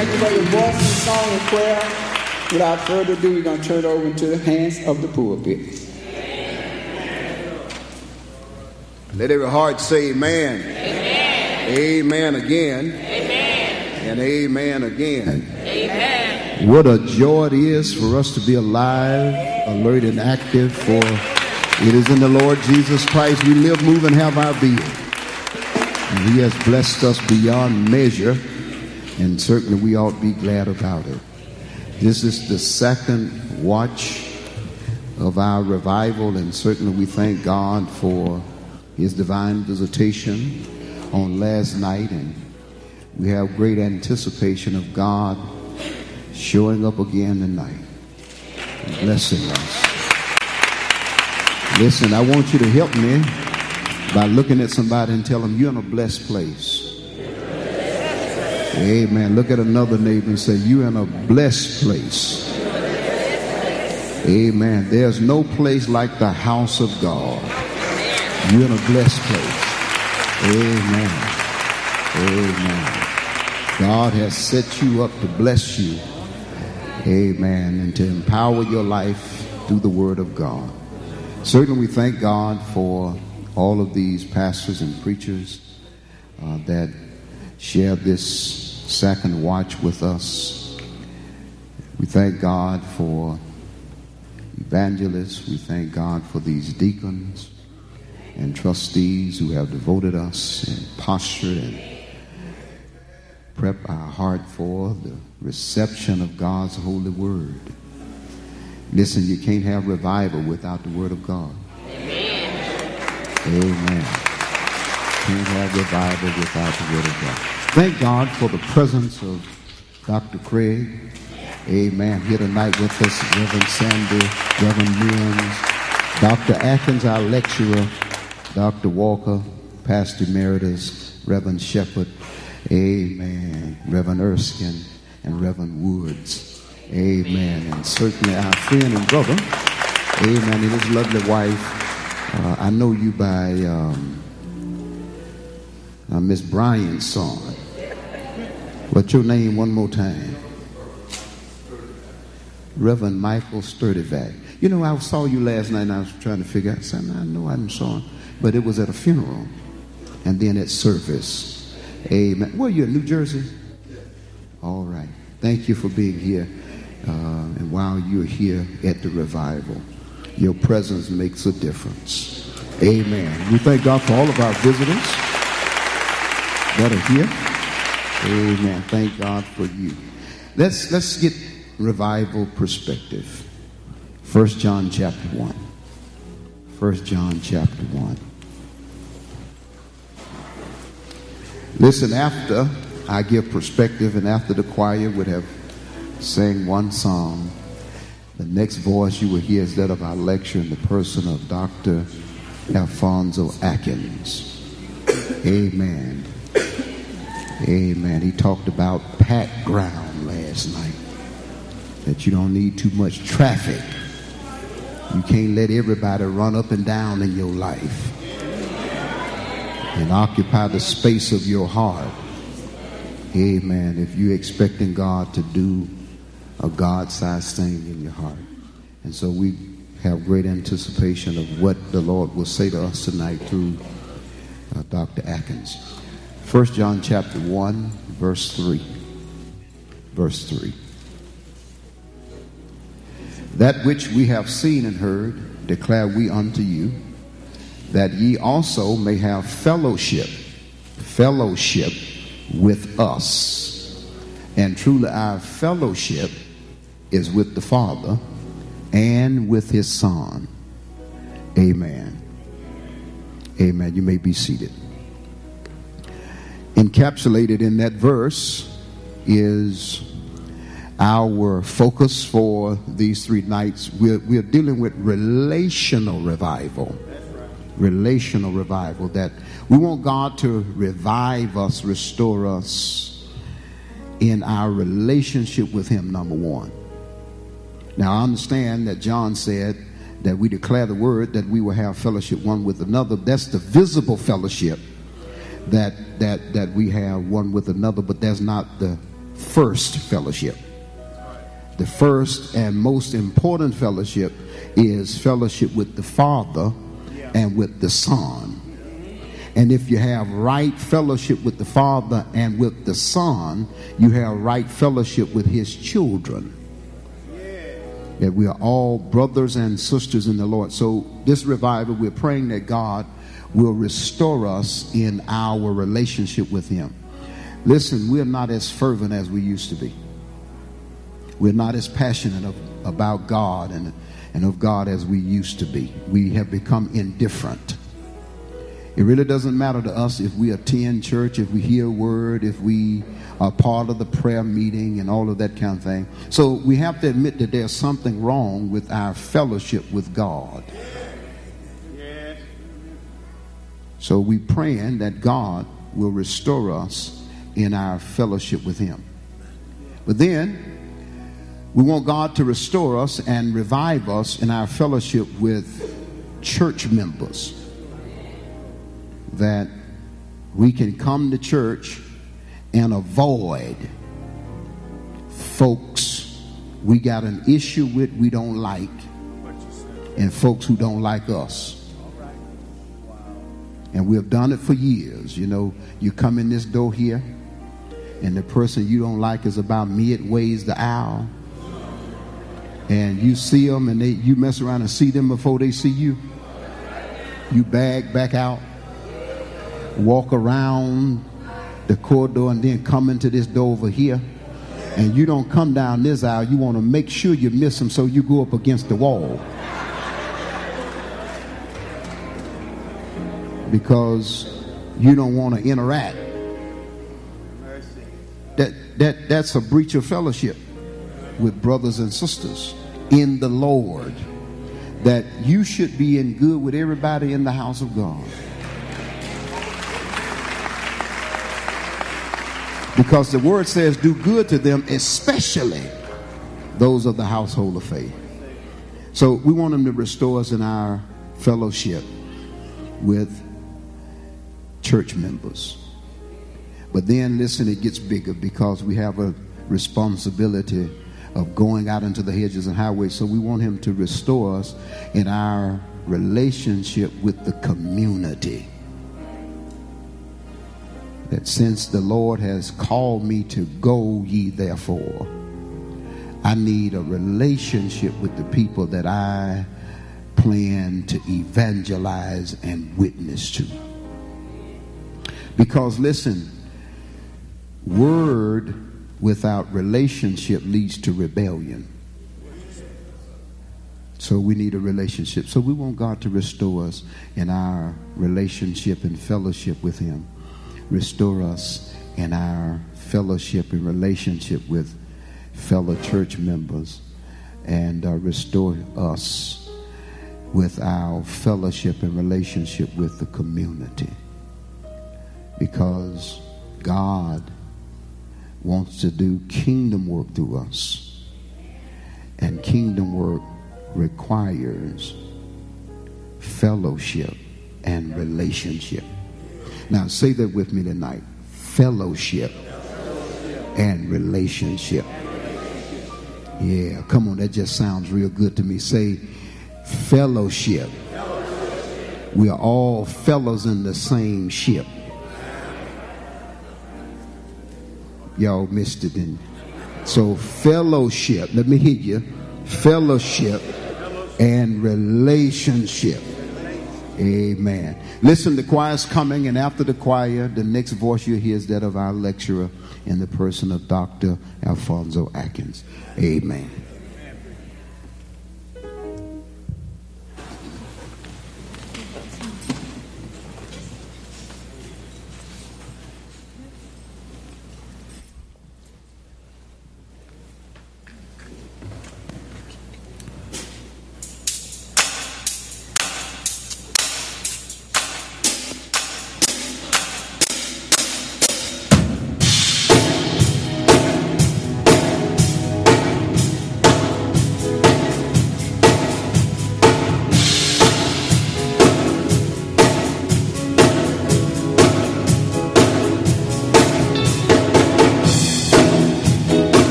thank you for your voice and song and prayer. Without further ado, we're going to turn it over into the hands of the pulpit. Let every heart say amen. Amen. Amen again. Amen. And amen again. Amen. What a joy it is for us to be alive, alert, and active, for it is in the Lord Jesus Christ we live, move, and have our being. And he has blessed us beyond measure, and certainly we ought to be glad about it. This is the second watch of our revival, and certainly we thank God for his divine visitation on last night, and we have great anticipation of God showing up again tonight and blessing us. Listen, I want you to help me by looking at somebody and tell them you're in a blessed place. Amen. Look at another neighbor and say, you're in a blessed place. Amen. There's no place like the house of God. You're in a blessed place. Amen. Amen. God has set you up to bless you. Amen. And to empower your life through the word of God. Certainly we thank God for all of these pastors and preachers that share this second watch with us. We thank God for evangelists. We thank God for these deacons and trustees who have devoted us and postured and prepped our heart for the reception of God's holy word. Listen, you can't have revival without the word of God. Amen. Can't have revival without the word of God. Thank God for the presence of Dr. Craig. Amen. Here tonight with us, Reverend Sandy, Reverend Mills, Dr. Atkins, our lecturer, Dr. Walker, Pastor Emeritus, Reverend Shepherd, amen, Reverend Erskine, and Reverend Woods, amen, and certainly our friend and brother, amen, and his lovely wife. I know you by Miss Bryant's son. What's your name one more time? Reverend Michael Sturdyvac. You know, I saw you last night and I was trying to figure out something. I know I didn't saw him, but it was at a funeral and then at service. Amen. Where are you, in New Jersey? All right. Thank you for being here. And while you're here at the revival, your presence makes a difference. Amen. We thank God for all of our visitors that are here. Amen. Thank God for you. Let's get revival perspective. 1 John chapter 1. 1 John chapter 1. Listen, after I give perspective and after the choir would have sang one song, the next voice you will hear is that of our lecturer in the person of Dr. Alfonso Atkins. Amen. Amen. He talked about packed ground last night. That you don't need too much traffic. You can't let everybody run up and down in your life and occupy the space of your heart. Amen. If you're expecting God to do a God-sized thing in your heart. And so we have great anticipation of what the Lord will say to us tonight through Dr. Atkins. 1 John chapter 1, verse 3. Verse 3. That which we have seen and heard declare we unto you, that ye also may have fellowship with us. And truly our fellowship is with the Father and with his Son. Amen. Amen. You may be seated. Encapsulated in that verse is our focus for these 3 nights. We're dealing with relational revival. Relational revival. That we want God to revive us, restore us in our relationship with him, number one. Now, I understand that John said that we declare the word that we will have fellowship one with another. That's the visible fellowship that we have one with another, but that's not the first fellowship. The first and most important fellowship is fellowship with the Father and with the Son. And if you have right fellowship with the Father and with the Son, you have right fellowship with his children. That we are all brothers and sisters in the Lord. So this revival, we're praying that God will restore us in our relationship with him. Listen, we're not as fervent as we used to be. We're not as passionate about God and of God as we used to be. We have become indifferent. It really doesn't matter to us if we attend church, if we hear a word, if we are part of the prayer meeting and all of that kind of thing. So we have to admit that there's something wrong with our fellowship with God. So we're praying that God will restore us in our fellowship with him. But then we want God to restore us and revive us in our fellowship with church members. That we can come to church and avoid folks we got an issue with, we don't like, and folks who don't like us. And we have done it for years. You know, you come in this door here and the person you don't like is about midways the aisle, and you see them and you mess around and see them before they see you. You back out, walk around the corridor, and then come into this door over here. And you don't come down this aisle. You want to make sure you miss them, so you go up against the wall. Because you don't want to interact. That's a breach of fellowship with brothers and sisters in the Lord. That you should be in good with everybody in the house of God. Because the word says, do good to them, especially those of the household of faith. So we want him to restore us in our fellowship with church members. But then, listen, it gets bigger, because we have a responsibility of going out into the hedges and highways. So we want him to restore us in our relationship with the community. That since the Lord has called me to go ye therefore, I need a relationship with the people that I plan to evangelize and witness to. Because listen, word without relationship leads to rebellion. So we need a relationship. So we want God to restore us in our relationship and fellowship with him. Restore us in our fellowship and relationship with fellow church members, and restore us with our fellowship and relationship with the community. Because God wants to do kingdom work through us, and kingdom work requires fellowship and relationship. Now say that with me tonight. Fellowship and relationship. Yeah, come on, that just sounds real good to me. Say fellowship. We are all fellows in the same ship. Y'all missed it, didn't you? So fellowship, let me hear you. Fellowship and relationship. Amen. Listen, the choir's coming, and after the choir, the next voice you hear is that of our lecturer in the person of Dr. Alfonso Atkins. Amen.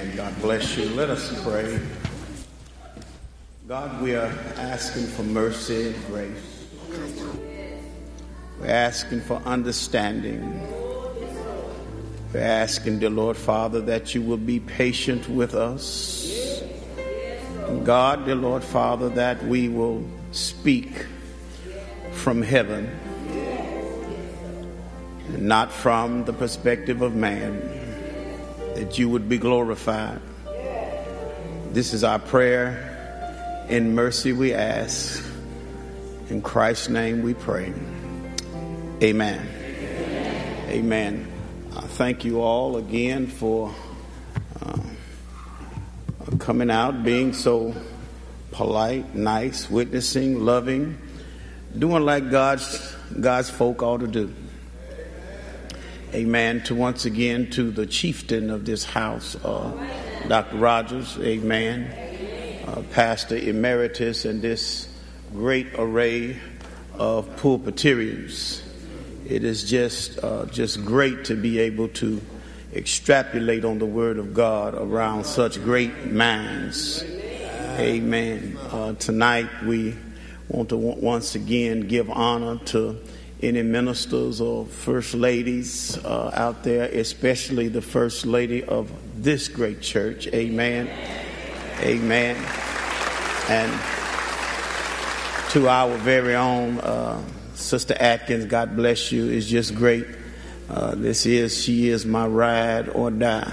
Amen. God bless you. Let us pray. God, we are asking for mercy and grace. We're asking for understanding. We're asking, dear Lord Father, that you will be patient with us. And God, dear Lord Father, that we will speak from heaven and not from the perspective of man, that you would be glorified. This is our prayer. In mercy we ask. In Christ's name we pray. Amen. Amen. Thank you all again for coming out, being so polite, nice, witnessing, loving, doing like God's folk ought to do. Amen. To once again to the chieftain of this house, Dr. Rogers. Amen. Pastor Emeritus, and this great array of pulpitarians. It is just great to be able to extrapolate on the Word of God around such great minds. Amen. Tonight we want to once again give honor to any ministers or first ladies out there, especially the first lady of this great church. Amen. Amen. And to our very own Sister Atkins, God bless you. It's just great. She is my ride or die.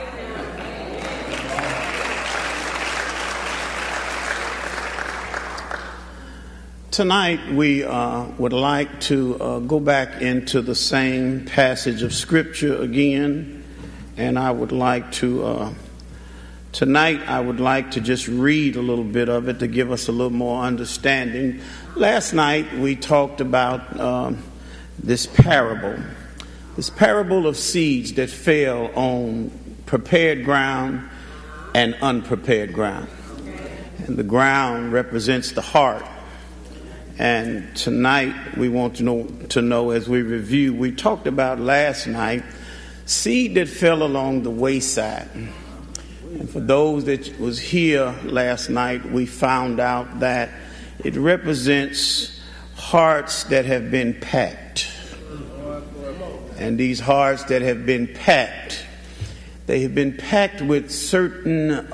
Tonight we would like to go back into the same passage of Scripture again, and I would like to tonight I would like to just read a little bit of it to give us a little more understanding. Last night we talked about this parable of seeds that fell on prepared ground and unprepared ground. And the ground represents the heart. And tonight we want to know as we review, we talked about last night, seed that fell along the wayside. And for those that was here last night, we found out that it represents hearts that have been packed. And these hearts that have been packed, they have been packed with certain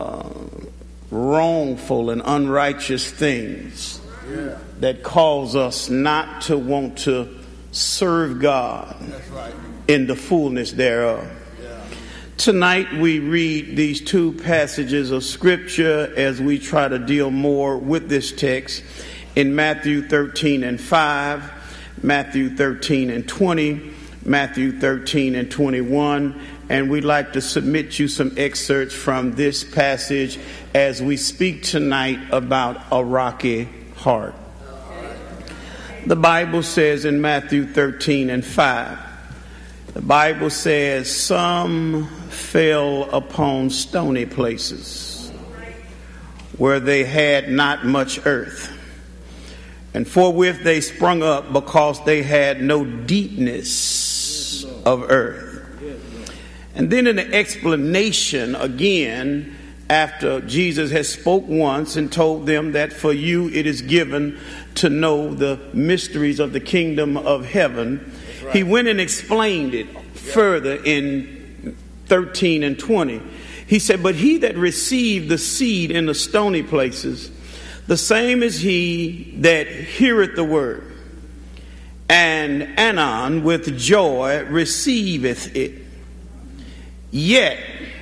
wrongful and unrighteous things that cause us not to want to serve God in the fullness thereof. Tonight we read these two passages of Scripture as we try to deal more with this text in Matthew 13 and 5, Matthew 13 and 20, Matthew 13 and 21, and we'd like to submit you some excerpts from this passage as we speak tonight about a rocky heart. The Bible says in Matthew 13 and 5, the Bible says, some fell upon stony places where they had not much earth, and forthwith they sprung up because they had no deepness of earth. And then in the explanation again, after Jesus has spoke once and told them that for you it is given to know the mysteries of the kingdom of heaven, he went and explained it further in 13 and 20. He said, but he that received the seed in the stony places, the same is he that heareth the word, and anon with joy receiveth it. Yet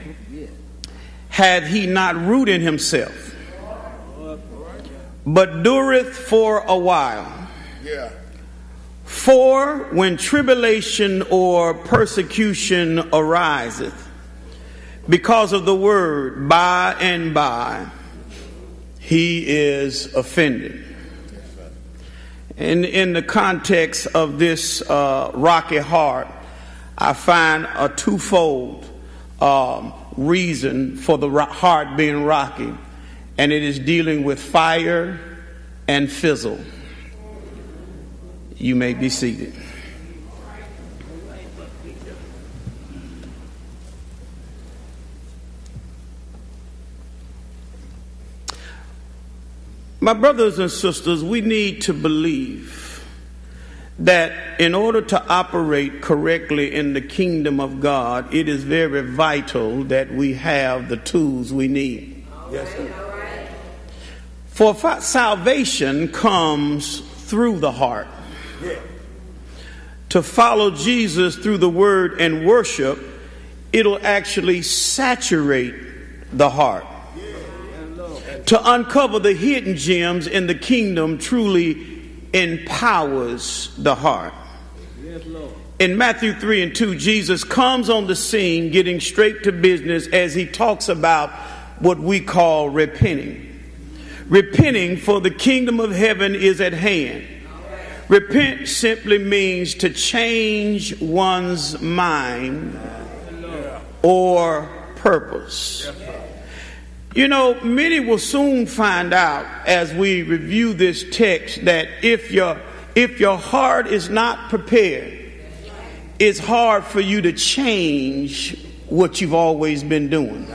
hath he not root in himself, but dureth for a while. For when tribulation or persecution ariseth because of the word, by and by he is offended. And in the context of this rocky heart, I find a twofold reason for the heart being rocky, and it is dealing with fire and fizzle. You may be seated. My brothers and sisters, we need to believe that in order to operate correctly in the kingdom of God, it is very vital that we have the tools we need. Yes, sir. For salvation comes through the heart. Yeah. To follow Jesus through the word and worship, it'll actually saturate the heart. To uncover the hidden gems in the kingdom truly empowers the heart. In Matthew 3:2, Jesus comes on the scene getting straight to business as he talks about what we call repenting. Repenting, for the kingdom of heaven is at hand. Repent simply means to change one's mind or purpose. You know, many will soon find out as we review this text that if your heart is not prepared, it's hard for you to change what you've always been doing.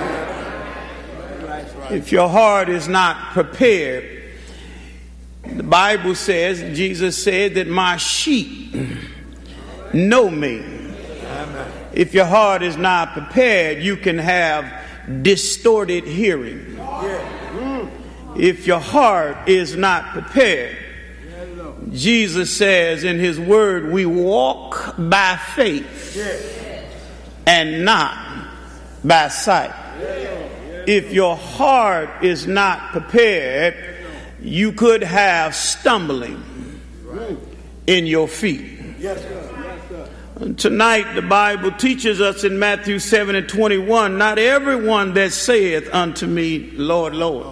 If your heart is not prepared, the Bible says, Jesus said that my sheep know me. If your heart is not prepared, you can have distorted hearing. If your heart is not prepared, Jesus says in his word, we walk by faith and not by sight. If your heart is not prepared, you could have stumbling in your feet. Tonight, the Bible teaches us in Matthew 7:21, not everyone that saith unto me, Lord, Lord,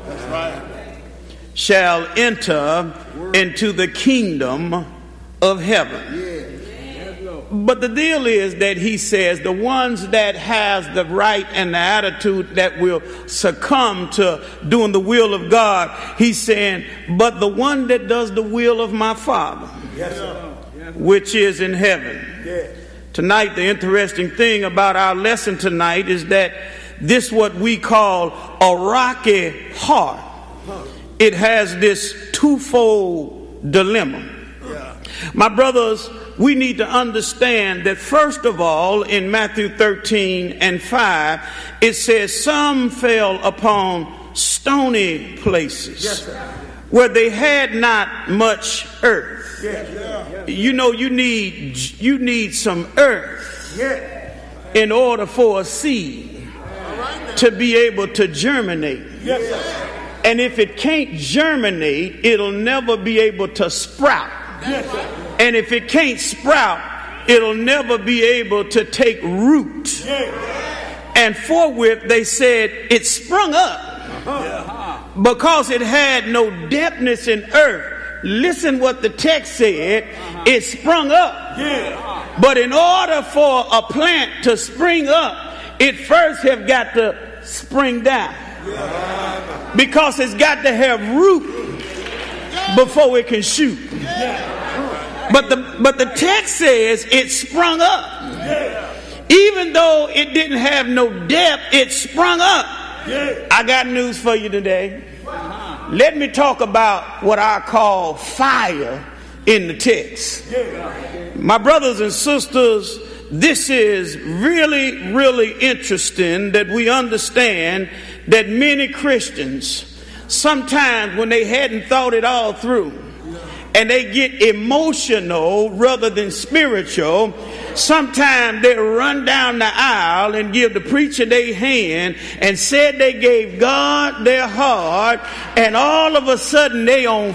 shall enter into the kingdom of heaven. But the deal is that he says the ones that has the right and the attitude that will succumb to doing the will of God, he's saying, but the one that does the will of my Father, which is in heaven. Tonight, the interesting thing about our lesson tonight is that this what we call a rocky heart. It has this twofold dilemma. My brothers, we need to understand that first of all, in Matthew 13:5, it says some fell upon stony places where they had not much earth. You know, you need some earth in order for a seed to be able to germinate. And if it can't germinate, it'll never be able to sprout. And if it can't sprout, it'll never be able to take root. And forthwith they said it sprung up because it had no depthness in earth. Listen what the text said. It sprung up. But in order for a plant to spring up, it first have got to spring down. Because it's got to have root before it can shoot. But the text says it sprung up. Even though it didn't have no depth, it sprung up. I got news for you today. Let me talk about what I call fire in the text. My brothers and sisters, this is really, really interesting that we understand that many Christians, sometimes when they hadn't thought it all through, and they get emotional rather than spiritual, sometimes they run down the aisle and give the preacher their hand and said they gave God their heart, and all of a sudden they on.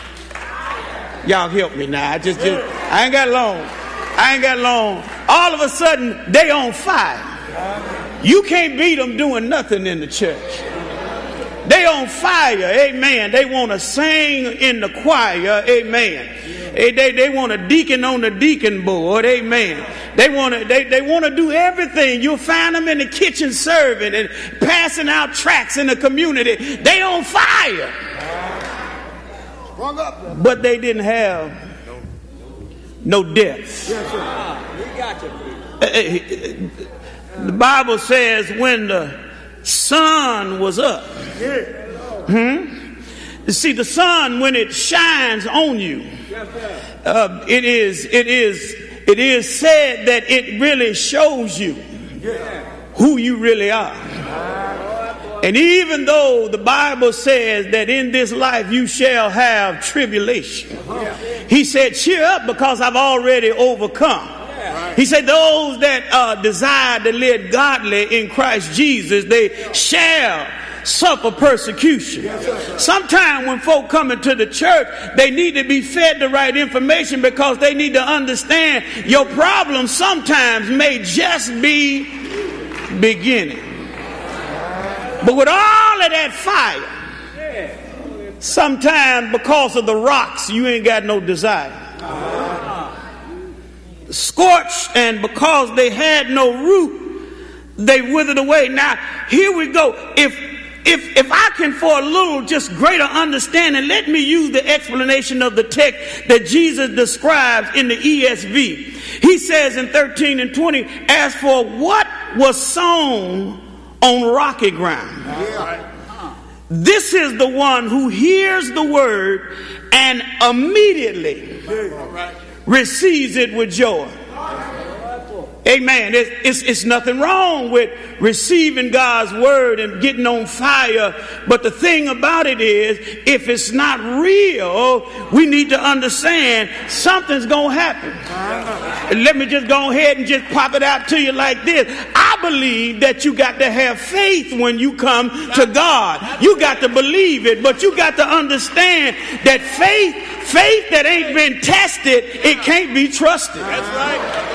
Y'all help me now. I ain't got long. All of a sudden they on fire. You can't beat them doing nothing in the church. They on fire, amen. They want to sing in the choir, amen. They want a deacon on the deacon board, amen. They want to do everything. You'll find them in the kitchen serving and passing out tracts in the community. They on fire. But they didn't have no depth. The Bible says when the sun was up, See, the sun, when it shines on you, it is said that it really shows you who you really are. And even though the Bible says that in this life you shall have tribulation, he said, cheer up because I've already overcome. He said those that desire to live godly in Christ Jesus, they shall suffer persecution. Sometimes when folk come into the church, they need to be fed the right information because they need to understand your problem sometimes may just be beginning. But with all of that fire, sometimes because of the rocks, you ain't got no desire. Scorched, and because they had no root, they withered away. Now, here we go. If I can, for a little just greater understanding, let me use the explanation of the text that Jesus describes in the ESV. He says in 13 and 20, as for what was sown on rocky ground, this is the one who hears the word and immediately receives it with joy. Amen. It's nothing wrong with receiving God's word and getting on fire. But the thing about it is, if it's not real, we need to understand something's going to happen. And let me just go ahead and just pop it out to you like this. I believe that you got to have faith when you come to God. You got to believe it, but you got to understand that faith that ain't been tested, it can't be trusted. That's right.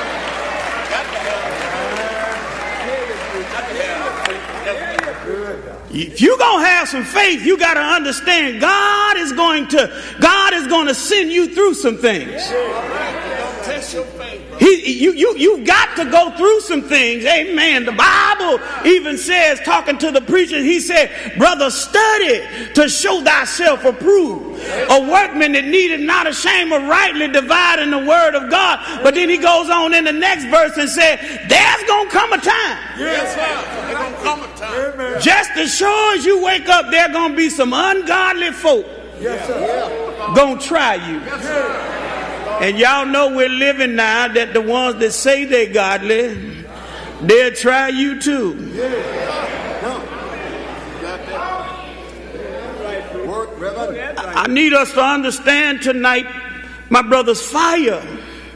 If you're going to have some faith, you got to understand God is going to send you through some things. Test your faith. You got to go through some things. Amen. The Bible even says, talking to the preacher, he said, brother, study to show thyself approved. A workman that needed not ashamed of rightly dividing the word of God. But then he goes on in the next verse and said, there's going to come a time. Yes, sir. There's going to come a time. Just as sure as you wake up, there going to be some ungodly folk going to try you. Yes, sir. And y'all know we're living now that the ones that say they're godly, they'll try you too. I need us to understand tonight, my brothers, fire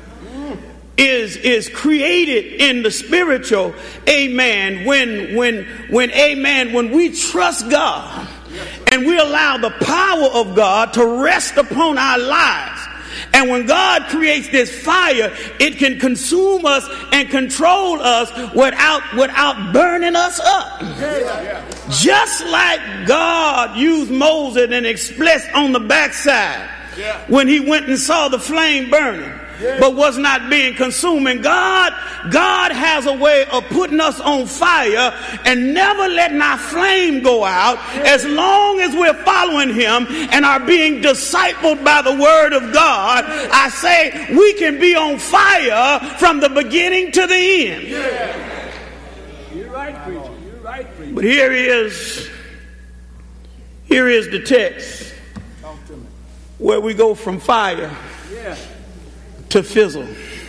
is created in the spiritual. Amen. When we trust God and we allow the power of God to rest upon our lives. And when God creates this fire, it can consume us and control us without burning us up. Just like God used Moses and expressed on the backside when he went and saw the flame burning, but was not being consumed. And God has a way of putting us on fire and never letting our flame go out as long as we're following him and are being discipled by the word of God. I say we can be on fire from the beginning to the end. You're right, preacher. You're right, preacher. But here is the text where we go from fire to fizzle.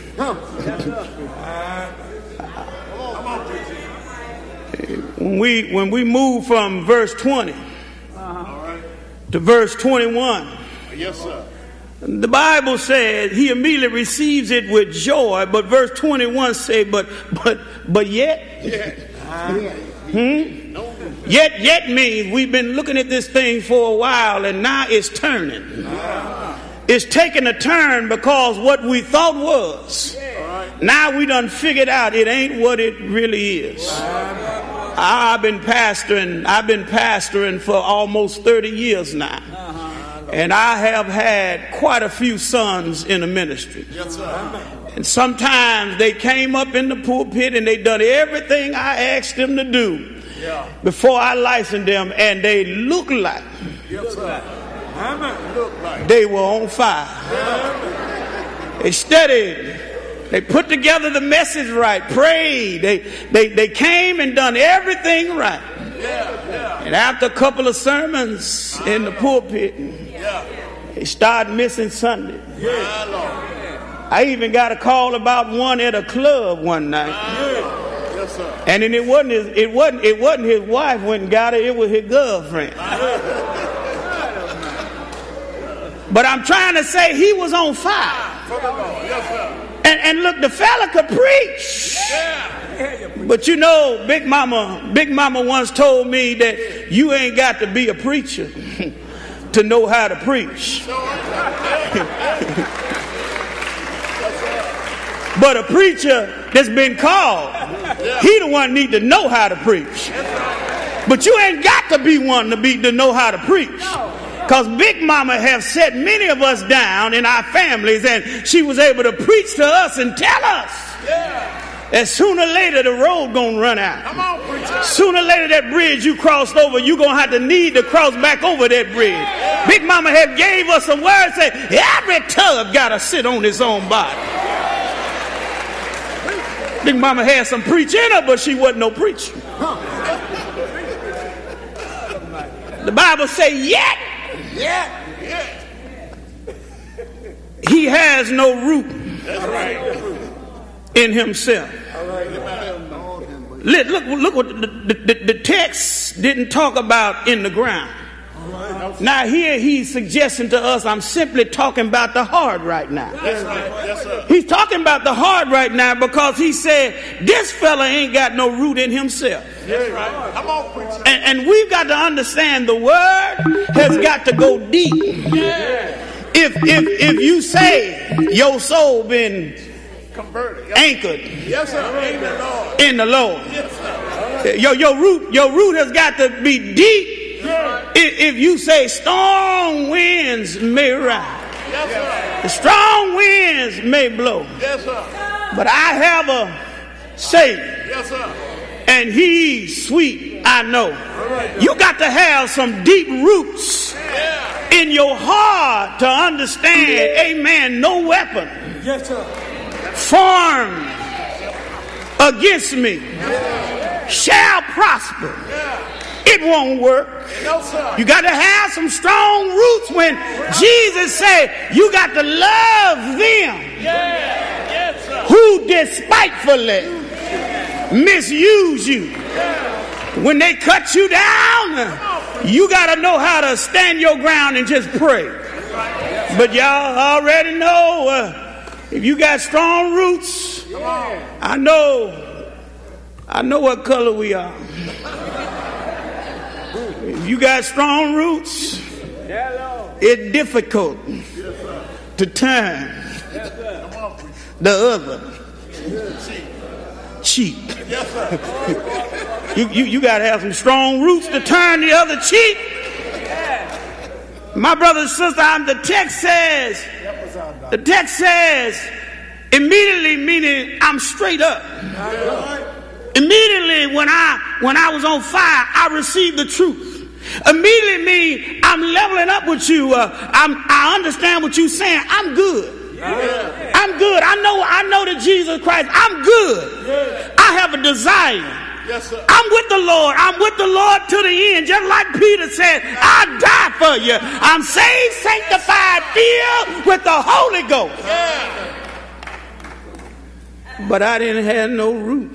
When we move from verse 20 to verse 21, yes, sir. The Bible says he immediately receives it with joy, but verse 21 say, but yet. Yet means we've been looking at this thing for a while and now it's turning. It's taking a turn because what we thought was, now we done figured out it ain't what it really is. I've been pastoring for almost 30 years now. And I have had quite a few sons in the ministry. And sometimes they came up in the pulpit and they done everything I asked them to do before I licensed them, and they look like they were on fire. They studied. They put together the message right. Prayed. They came and done everything right. And after a couple of sermons in the pulpit, he started missing Sunday. I even got a call about one at a club one night. And then it wasn't his wife went and got it, it was his girlfriend. But I'm trying to say he was on fire. And look, the fella could preach. But you know, Big Mama once told me that you ain't got to be a preacher to know how to preach. But a preacher that's been called, he the one need to know how to preach. But you ain't got to be one to know how to preach. Because Big Mama have set many of us down in our families, and she was able to preach to us and tell us that sooner or later the road gonna run out. Sooner or later that bridge you crossed over, you gonna have to need to cross back over that bridge. Big Mama have gave us some words that every tub gotta sit on its own body. Big Mama had some preach in her, but she wasn't no preacher. The Bible say yet he has no root in himself. Look what the text didn't talk about in the ground. Now here he's suggesting to us, I'm simply talking about the heart right now. He's talking about the heart right now because he said this fella ain't got no root in himself. And we've got to understand the word has got to go deep. If you say your soul been anchored in the Lord, your root has got to be deep. If you say strong winds may rise, the strong winds may blow, but I have a Savior, and he's sweet, I know. You got to have some deep roots in your heart to understand, amen, no weapon formed against me shall prosper. It won't work. You got to have some strong roots when Jesus said you got to love them who despitefully misuse you. When they cut you down, you got to know how to stand your ground and just pray. But y'all already know if you got strong roots, I know what color we are. If you got strong roots, it's difficult to turn the other cheek. You got to have some strong roots to turn the other cheek. My brother and sister, the text says immediately, meaning I'm straight up. Immediately when I was on fire, I received the truth. Immediately mean I'm leveling up with you. I understand what you're saying. I'm good. I'm good. I know that Jesus Christ. I'm good. I have a desire. I'm with the Lord. I'm with the Lord to the end. Just like Peter said, I'll die for you. I'm saved, sanctified, filled with the Holy Ghost. But I didn't have no root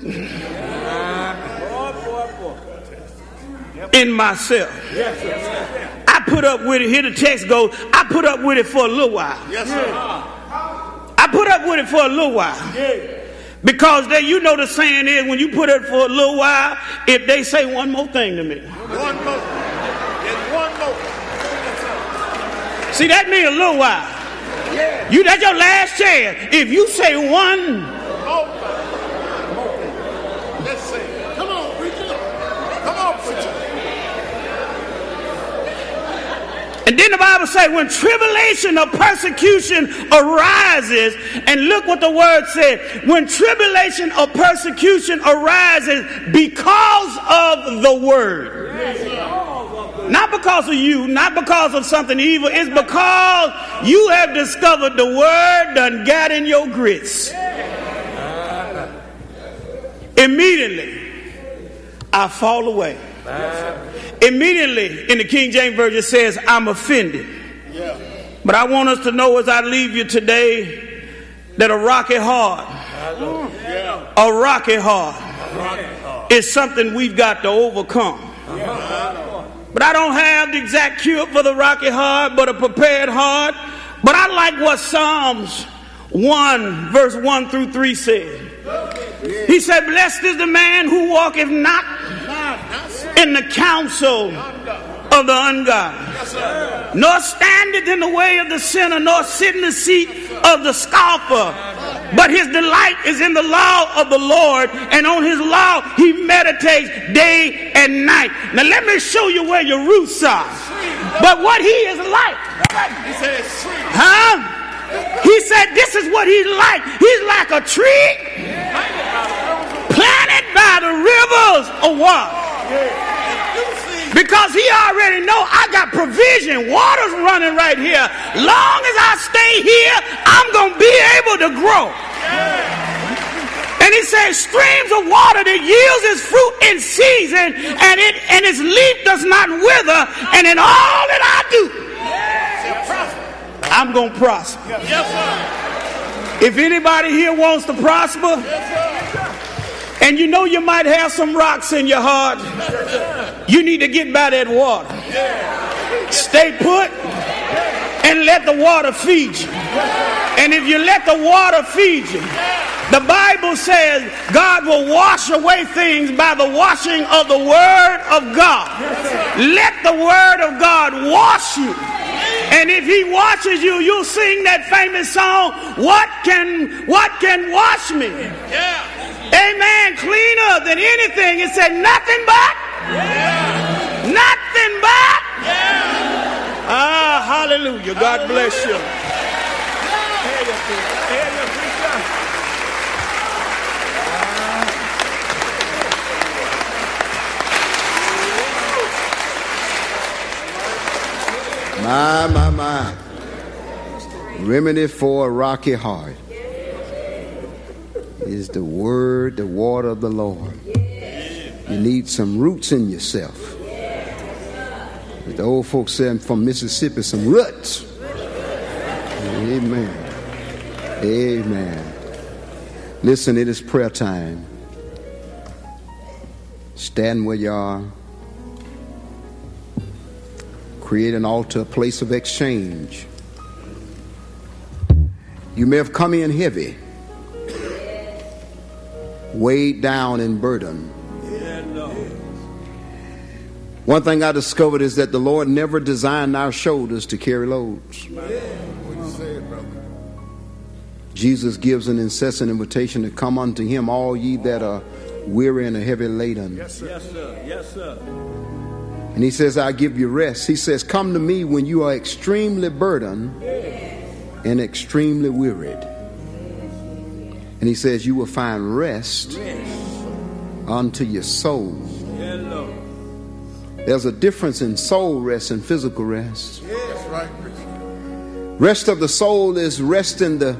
in myself. I put up with it. Here the text goes, I put up with it for a little while. I put up with it for a little while. Because you know the saying is, when you put it for a little while, if they say one more thing to me. One more. See, that means a little while. That's your last chance. If you say one more. Let's say, come on, preacher. Come on, preacher. And then the Bible says, when tribulation or persecution arises, and look what the word said, when tribulation or persecution arises because of the word. Not because of you, not because of something evil, it's because you have discovered the word done got in your grits. Immediately, I fall away. Immediately in the King James Version it says, I'm offended. But I want us to know as I leave you today that a rocky heart is something we've got to overcome. But I don't have the exact cure for the rocky heart, but a prepared heart. But I like what Psalms 1 verse 1 through 3 said. He said, blessed is the man who walketh not in the counsel of the ungodly, nor standeth in the way of the sinner, nor sit in the seat of the scoffer. But his delight is in the law of the Lord, and on his law he meditates day and night. Now let me show you where your roots are. But what he is like, he said this is what he's like. He's like a tree planted by the rivers of water. Because he already know I got provision. Water's running right here. Long as I stay here, I'm going to be able to grow. And he says streams of water that yields its fruit in season, and its leaf does not wither. And in all that I do, I'm going to prosper. If anybody here wants to prosper, and you know you might have some rocks in your heart, you need to get by that water. Stay put and let the water feed you. And if you let the water feed you, the Bible says God will wash away things by the washing of the Word of God. Let the Word of God wash you. And if he washes you, you'll sing that famous song, What can wash me? Amen. Cleaner than anything. It said nothing but. Nothing but. Hallelujah. God bless you. My. Remedy for a rocky heart is the word, the water of the Lord. You need some roots in yourself. The old folks said from Mississippi, some roots. Amen. Amen. Listen, it is prayer time. Stand where you are. Create an altar, a place of exchange. You may have come in heavy, weighed down and burdened. One thing I discovered is that the Lord never designed our shoulders to carry loads. Jesus gives an incessant invitation to come unto him, all ye that are weary and are heavy laden. Yes, sir. Yes, sir. Yes, sir. And he says, I'll give you rest. He says, come to me when you are extremely burdened and extremely wearied. And he says, you will find rest unto your soul. There's a difference in soul rest and physical rest. That's right. Rest of the soul is rest in the,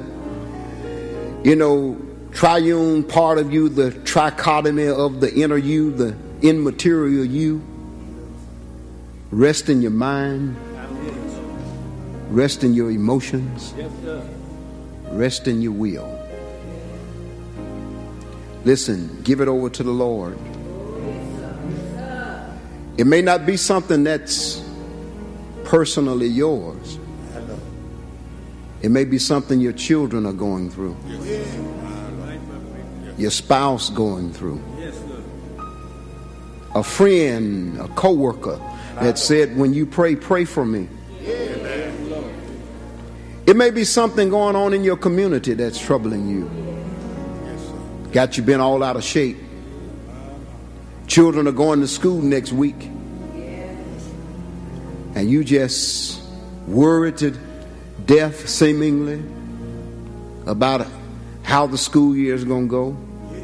triune part of you, the trichotomy of the inner you, the immaterial you. Rest in your mind. Rest in your emotions. Rest in your will. Listen, give it over to the Lord. It may not be something that's personally yours. It may be something your children are going through. Your spouse going through. A friend, a co-worker that said, when you pray, pray for me. It may be something going on in your community that's troubling you. Got you been all out of shape. Children are going to school next week. And you just worried to death, seemingly, about how the school year is going to go.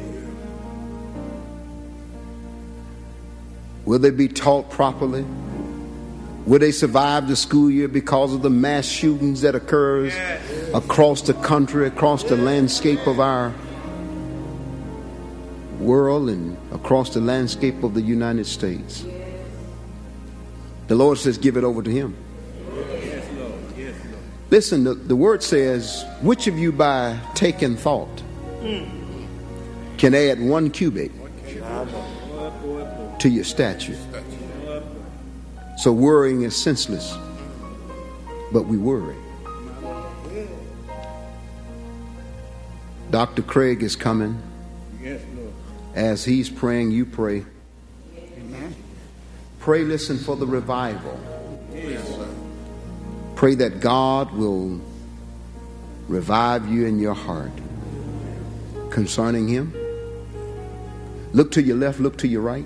Will they be taught properly? Will they survive the school year because of the mass shootings that occurs across the country, across the landscape of our world and across the landscape of the United States. The Lord says, give it over to him. Yes, Lord. Yes, Lord. Listen, the word says, which of you by taking thought can add 1 cubit to your stature? So worrying is senseless, but we worry. Dr. Craig is coming. Yes, Lord. As he's praying, you pray. Amen. Pray, listen, for the revival. Yes, sir. Pray that God will revive you in your heart concerning him. Look to your left, look to your right.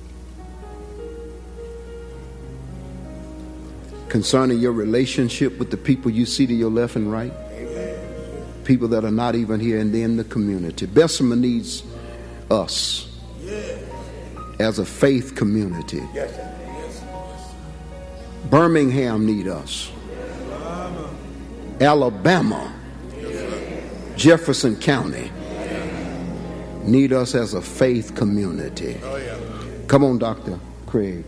Concerning your relationship with the people you see to your left and right. People that are not even here, and then the community. Bessemer needs us as a faith community. Birmingham need us. Alabama, Jefferson County need us as a faith community. Come on, Dr. Craig.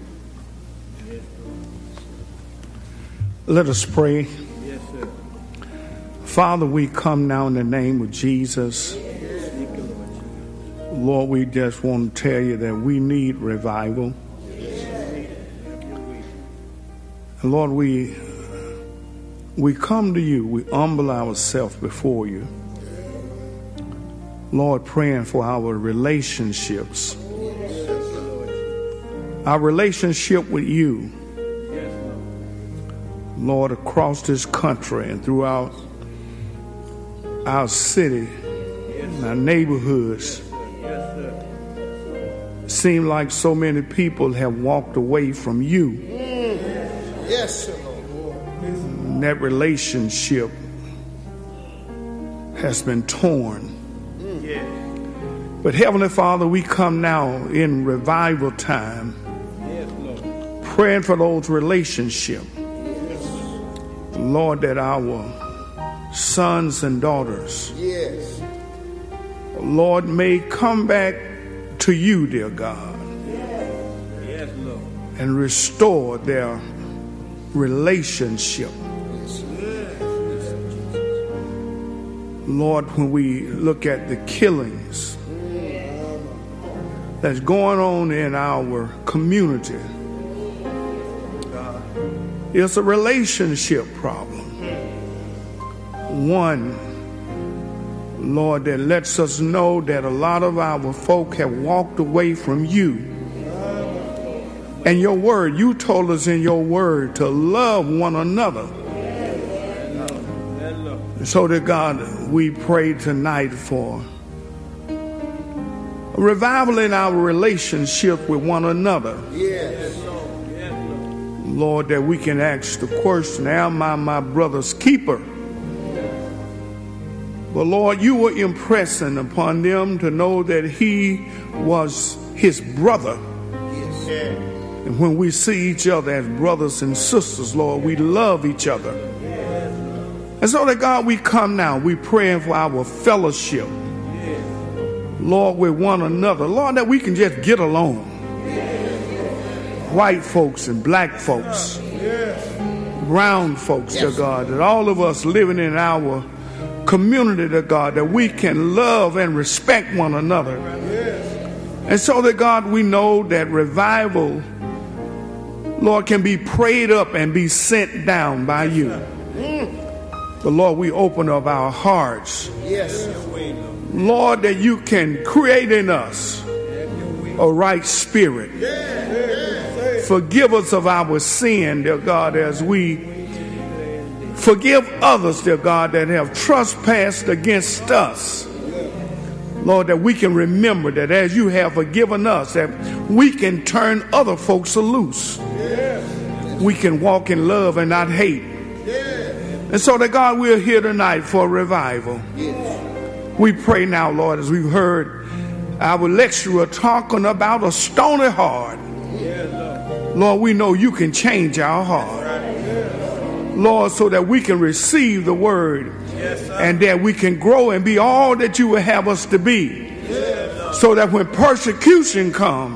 Let us pray. Yes, sir. Father, we come now in the name of Jesus. Lord, we just want to tell you that we need revival. And Lord, we come to you. We humble ourselves before you. Lord, praying for our relationships. Our relationship with you. Lord, across this country and throughout our city, our neighborhoods. Seem like so many people have walked away from you. Yes, sir, Lord. And that relationship has been torn. But Heavenly Father, we come now in revival time, praying for those relationships. Lord, that our sons and daughters, Lord, may come back to you, dear God, and restore their relationship. Lord, when we look at the killings that's going on in our community, it's a relationship problem. One, Lord, that lets us know that a lot of our folk have walked away from you. And your word, you told us in your word to love one another. So that God, we pray tonight for a revival in our relationship with one another. Lord, that we can ask the question, am I my brother's keeper? But Lord, you were impressing upon them to know that he was his brother. And when we see each other as brothers and sisters, Lord, we love each other. And so that God, we come now, we praying for our fellowship, Lord, with one another. Lord, that we can just get along. White folks and black folks, brown folks, dear God, that all of us living in our community, dear God, that we can love and respect one another. And so that God, we know that revival, Lord, can be prayed up and be sent down by you. But Lord, we open up our hearts. Lord, that you can create in us a right spirit. Forgive us of our sin, dear God, as we forgive others, dear God, that have trespassed against us. Lord, that we can remember that as you have forgiven us, that we can turn other folks loose. We can walk in love and not hate. And so that God, we're here tonight for revival. We pray now, Lord, as we've heard our lecturer talking about a stony heart. Lord, we know you can change our heart. Lord, so that we can receive the word and that we can grow and be all that you will have us to be. so that when persecution comes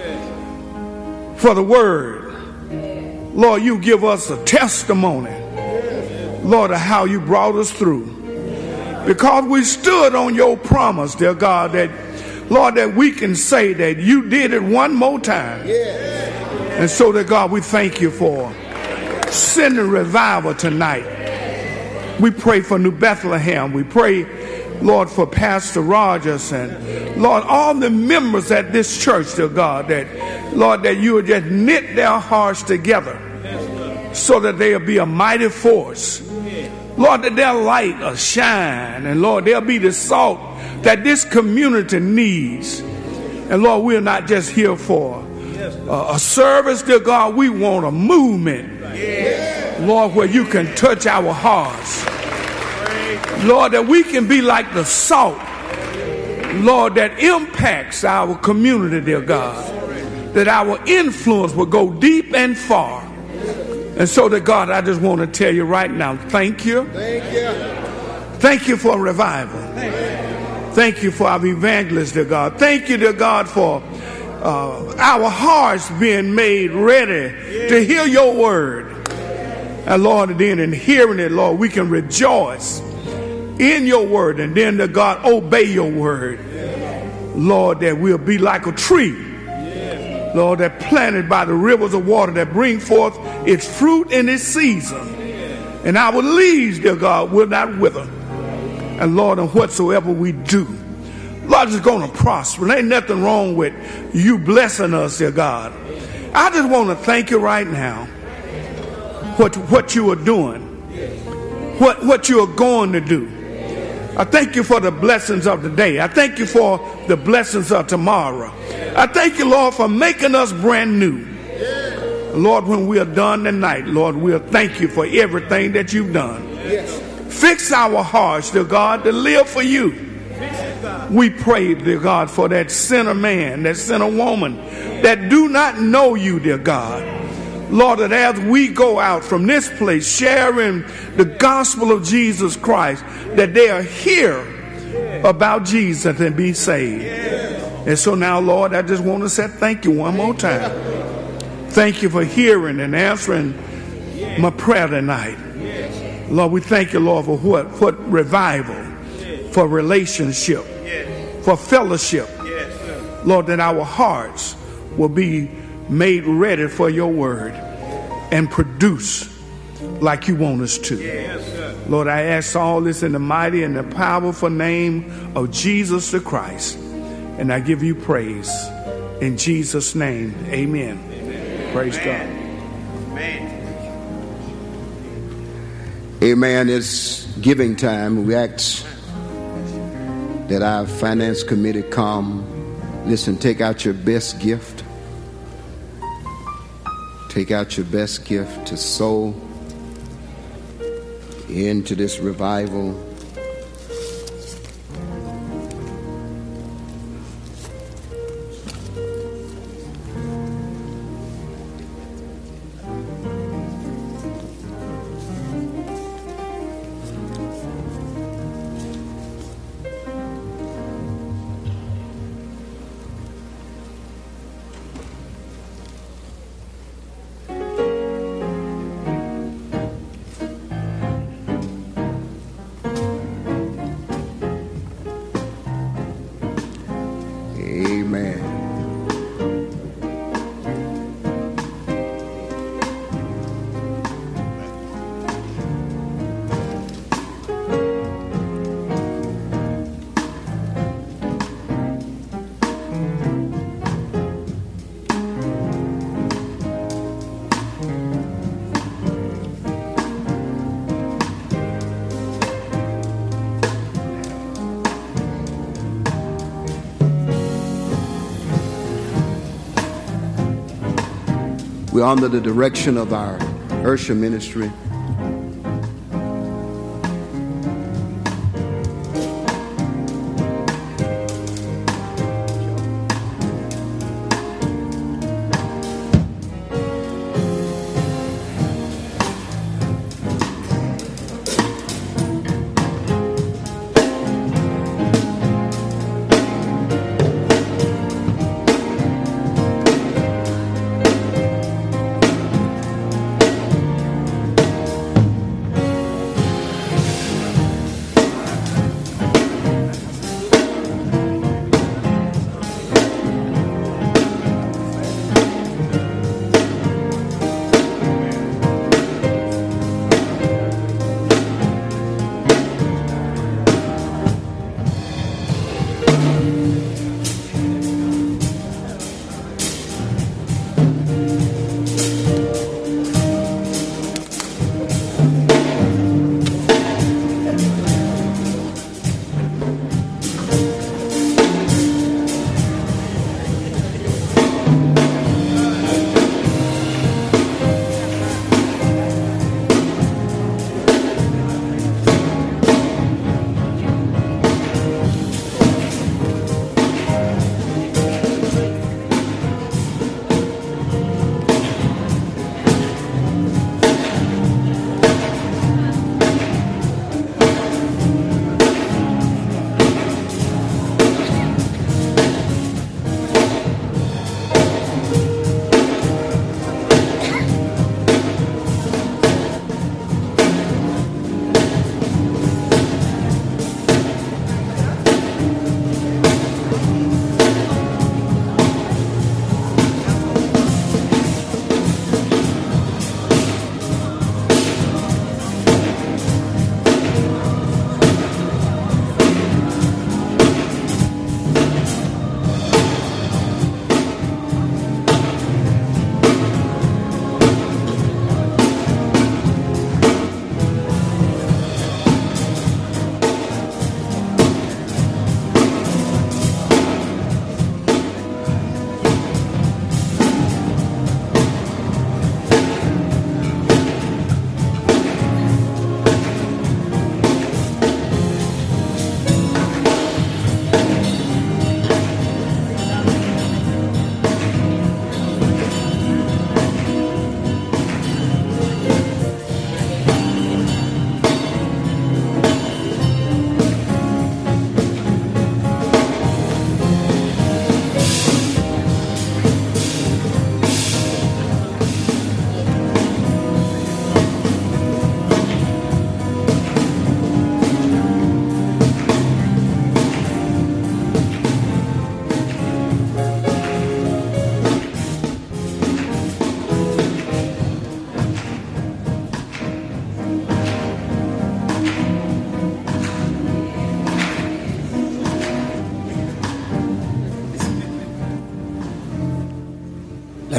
for the word, Lord, you give us a testimony, Lord, of how you brought us through. Because we stood on your promise, dear God, that, Lord, that we can say that you did it one more time. And so that, God, we thank you for sending revival tonight. We pray for New Bethlehem. We pray, Lord, for Pastor Rogers and, Lord, all the members at this church, dear God, that, Lord, that you would just knit their hearts together so that they'll be a mighty force. Lord, that their light will shine, and Lord, they'll be the salt that this community needs. And Lord, we're not just here for a service, dear God. We want a movement, Lord, where you can touch our hearts. Lord, that we can be like the salt, Lord, that impacts our community, dear God. That our influence will go deep and far. And so that, God, I just want to tell you right now, thank you. Thank you for revival. Thank you for our evangelists, dear God. Thank you, dear God, for our hearts being made ready to hear your word. And Lord, then in hearing it, Lord, we can rejoice in your word, and then, dear God, obey your word. Lord, that we'll be like a tree, Lord, that planted by the rivers of water that bring forth its fruit in its season. And our leaves, dear God, will not wither. And Lord, and whatsoever we do, Lord, is going to prosper. There ain't nothing wrong with you blessing us, dear God. I just want to thank you right now what you are doing, what you are going to do. I thank you for the blessings of the day. I thank you for the blessings of tomorrow. I thank you, Lord, for making us brand new. Lord, when we are done tonight, Lord, we'll thank you for everything that you've done. Fix our hearts, dear God, to live for you. We pray, dear God, for that sinner man, that sinner woman that do not know you, dear God. Lord, that as we go out from this place sharing the gospel of Jesus Christ, that they are hear about Jesus and be saved. And so now, Lord, I just want to say thank you one more time. Thank you for hearing and answering my prayer tonight. Lord, we thank you, Lord, for what revival, for relationship, for fellowship. Lord, that our hearts will be made ready for your word and produce like you want us to. Lord, I ask all this in the mighty and the powerful name of Jesus the Christ. And I give you praise. In Jesus' name, amen. Praise God. Amen. It's giving time. We ask that our finance committee come. Listen, take out your best gift. Take out your best gift to sow into this revival. We're under the direction of our Ursha ministry.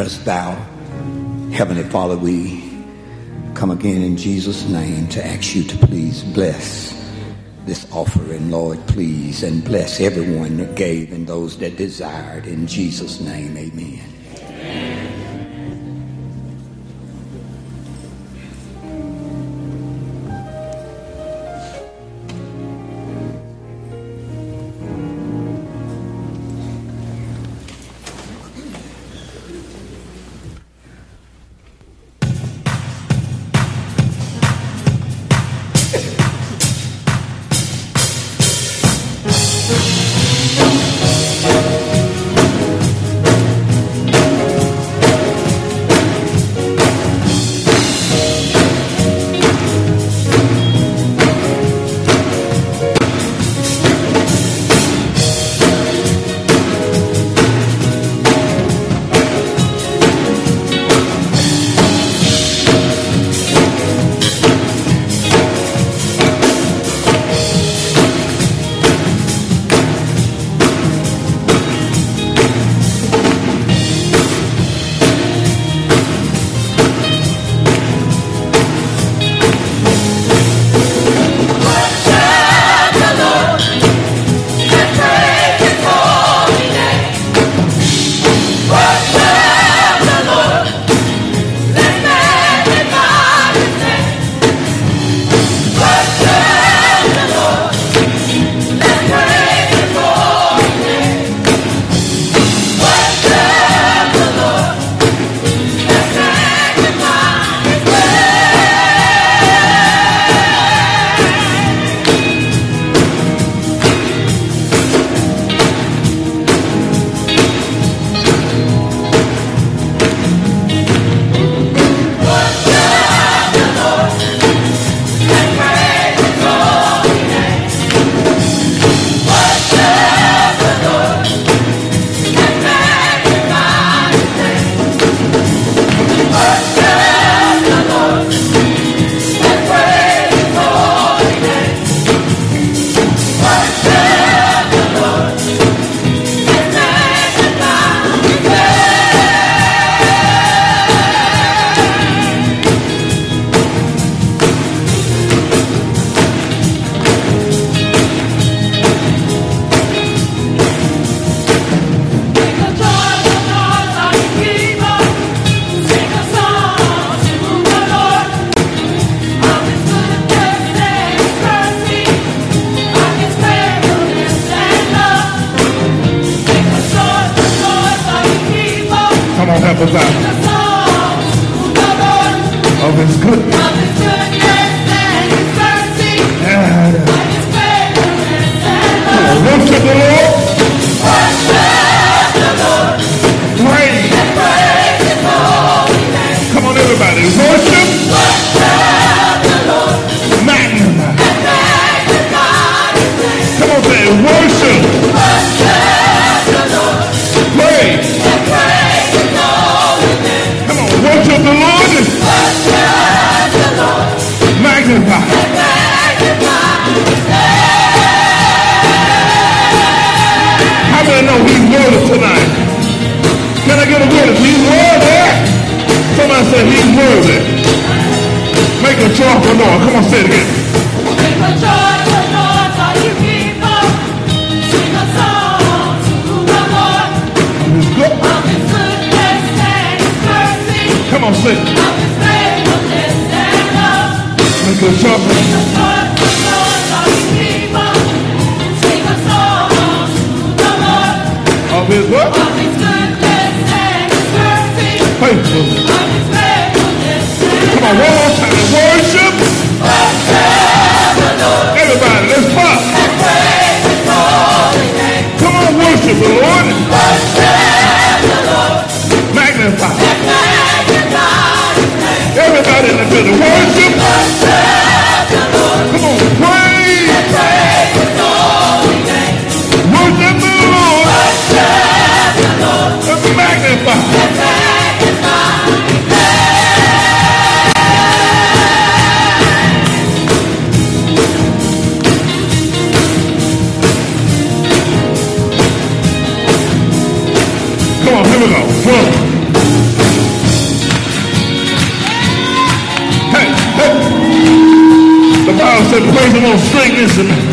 us bow. Heavenly Father, we come again in Jesus' name to ask you to please bless this offering, Lord, please, and bless everyone that gave and those that desired. In Jesus' name, amen. Come on, here we go. 1, Come on, straighten this a minute.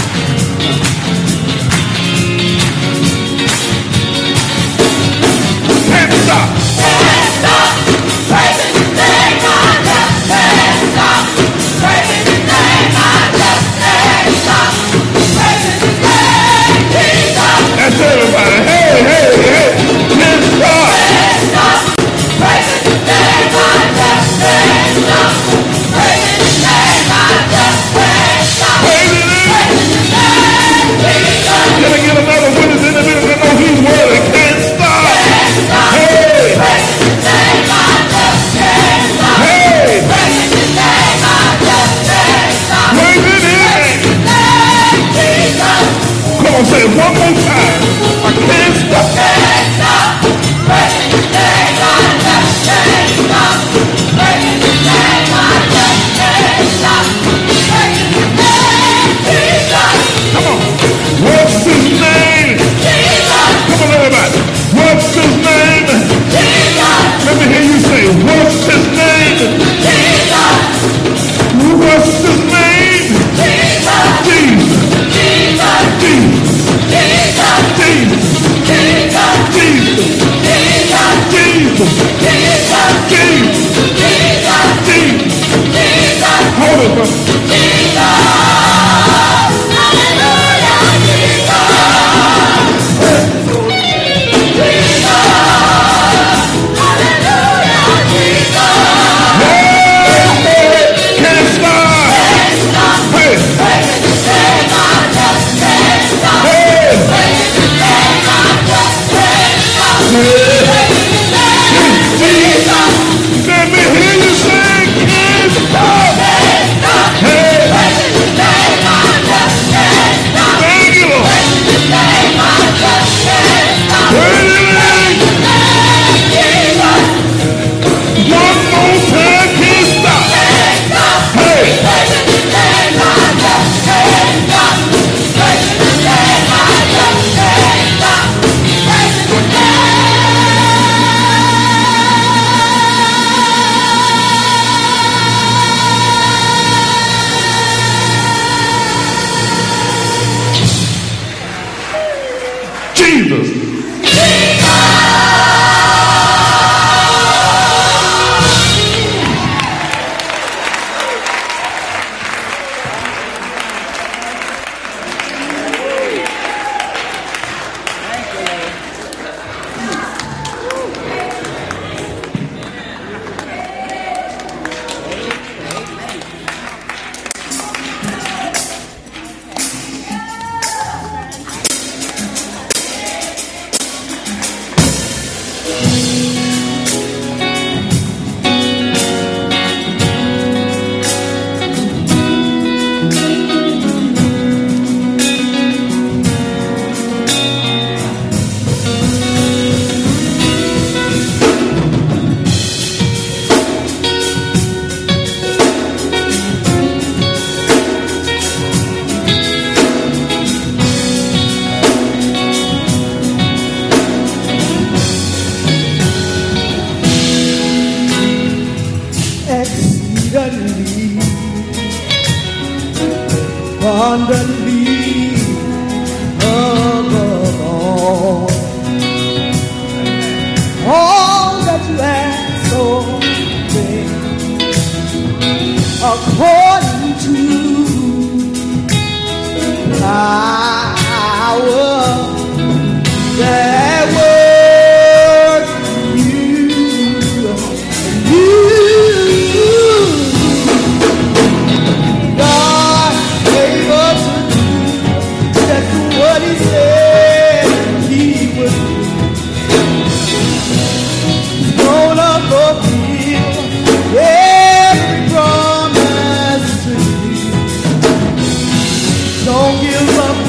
Can't stop. Can't stop praising His name. I just can't stop praising His name. I just can't stop praising His name. Jesus. That's everybody. Hey, hey, hey. Can't stop. Can't stop praising His name. I just can't stop praising His name. I just can't stop Praising Him. praising His name. Jesus. Can I get another witness in a minute that know He's worthy? Can't stop. Can't stop Hey. praising His name. I just can't stop Hey. praising His name. I just can't stop Praising Him. name, Jesus. Come on, say it one more time. I can't stop. Can't stop praising His name. I just can't stop praising His name. I just can't stop praising His name, Jesus. Come on. What's His name? Jesus. Come on, everybody. What's His name? Jesus. Let me hear you say, what's His name? Jesus. What's His name? Jesus. Jesus. Jesus. Jesus. Jesus. Jesus. Jesus. Jesus. Jesus. Jesus. Jesus. Jesus. Jesus. Jesus. Jesus. Hold it, brother. Jesus. Hallelujah, Jesus. Jesus. Hallelujah, Jesus. Hey, can't stop. Can't stop Hey, praising His name. I just can't stop hey, praising His name. I just can't stop hey. praising His name. Jesus. Let me hear you say, can't stop. Can't stop Hey, praising His name. I just can't stop thank you, Lord. praising His name. I just can't stop Praise Him. His name. Jesus. One more time, can't stop. Can't stop Hey, praising His name. I just can't stop praising His name. I just can't stop praising His name. Jesus. Exceedingly, abundantly, above all that you ask or think, according to power that works in you. God able to do just what He said He would do. He's gonna fulfill every promise to you. Don't give up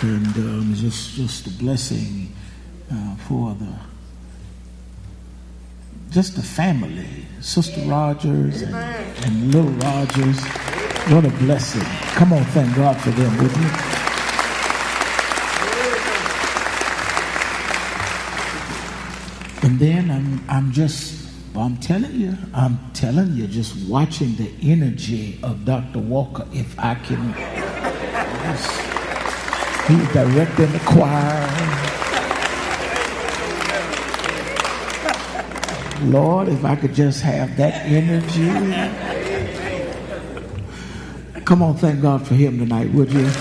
And it's just a blessing for the family, Sister Rogers and Little Rogers. What a blessing. Come on, thank God for them, would you? And then I'm telling you, just watching the energy of Dr. Walker, if I can, he's directing the choir. Lord, if I could just have that energy. Come on, thank God for him tonight, would you?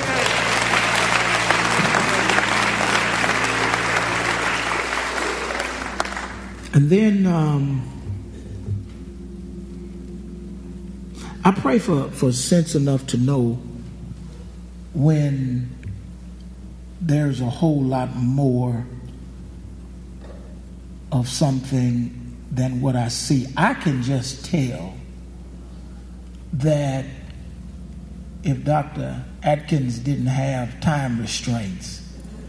And then I pray for sense enough to know when there's a whole lot more of something than what I see. I can just tell that if Dr. Atkins didn't have time restraints,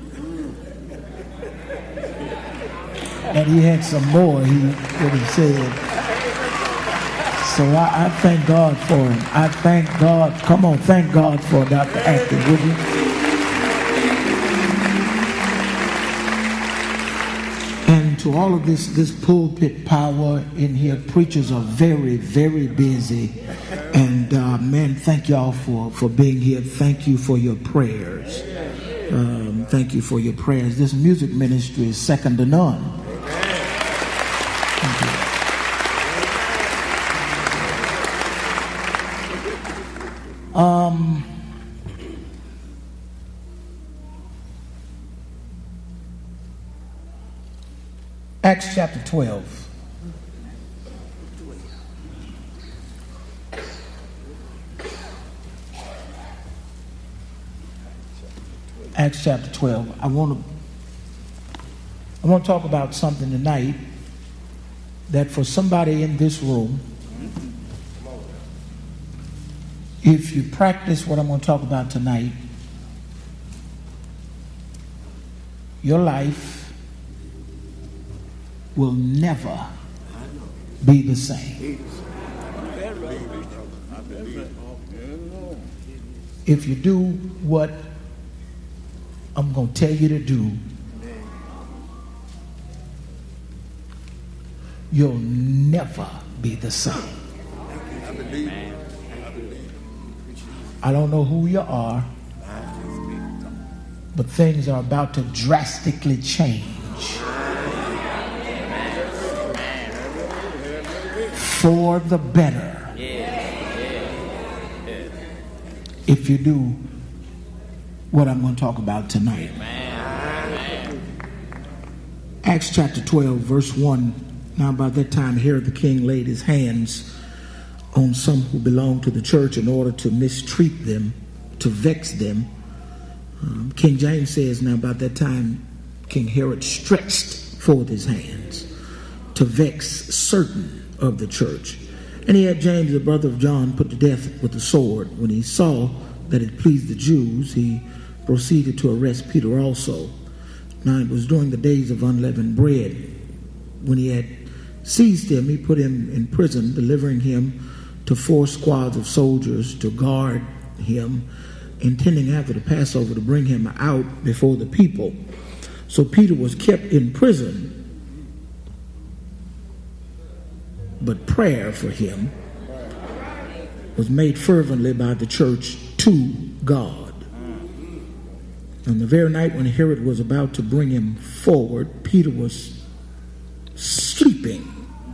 that he had some more, he would have said. So I thank God for him. I thank God. Come on, thank God for Dr. Atkins, would you? And to all of this pulpit power in here, preachers are very, very busy. And man, thank y'all for being here. Thank you for your prayers. Thank you for your prayers. This music ministry is second to none. Thank you. Acts chapter 12. Acts chapter 12. I want to talk about something tonight that for somebody in this room, if you practice what I'm going to talk about tonight, your life will never be the same. If you do what I'm going to tell you to do, you'll never be the same. I don't know who you are, but things are about to drastically change for the better if you do what I'm going to talk about tonight. Acts chapter 12, verse 1. Now by that time Herod the king laid his hands on some who belonged to the church in order to mistreat them, to vex them. King James says, now about that time King Herod stretched forth his hands to vex certain of the church. And he had James, the brother of John, put to death with the sword. When he saw that it pleased the Jews, he proceeded to arrest Peter also. Now it was during the days of unleavened bread. When he had seized him, he put him in prison, delivering him to 4 squads of soldiers to guard him, intending after the Passover to bring him out before the people. So Peter was kept in prison, but prayer for him was made fervently by the church to God. On the very night when Herod was about to bring him forward, Peter was sleeping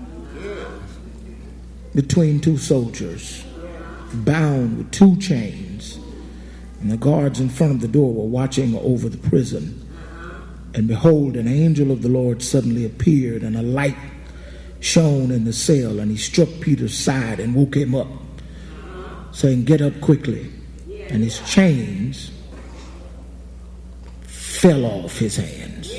between 2 soldiers, bound with 2 chains. And the guards in front of the door were watching over the prison. And behold, an angel of the Lord suddenly appeared, and a light shone in the cell, and he struck Peter's side and woke him up, saying, "Get up quickly." And his chains fell off his hands.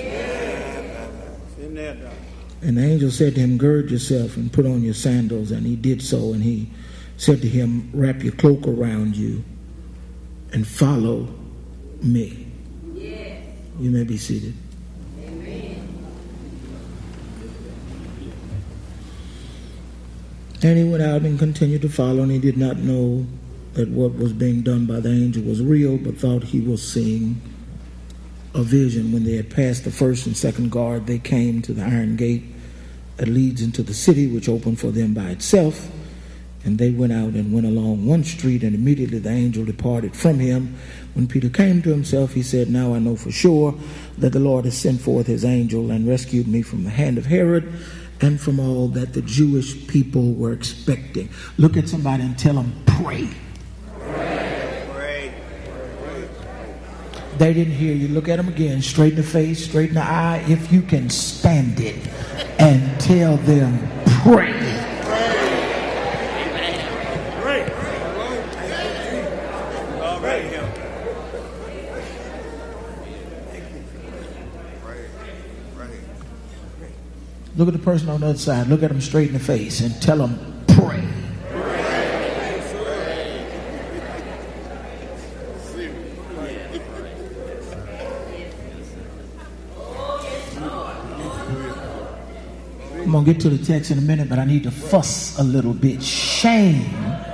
And the angel said to him, "Gird yourself and put on your sandals." And he did so. And he said to him, "Wrap your cloak around you and follow me." You may be seated. And he went out and continued to follow, and he did not know that what was being done by the angel was real, but thought he was seeing a vision. When they had passed the first and second guard, they came to the iron gate that leads into the city, which opened for them by itself. And they went out and went along one street, and immediately the angel departed from him. When Peter came to himself, he said, "Now I know for sure that the Lord has sent forth his angel and rescued me from the hand of Herod and from all that the Jewish people were expecting." Look at somebody and tell them, pray. They didn't hear you. Look at them again. Straight in the face, straight in the eye. If you can stand it, and tell them, pray. Look at the person on the other side. Look at them straight in the face and tell them, pray. I'm going to get to the text in a minute, but I need to fuss a little bit. Shame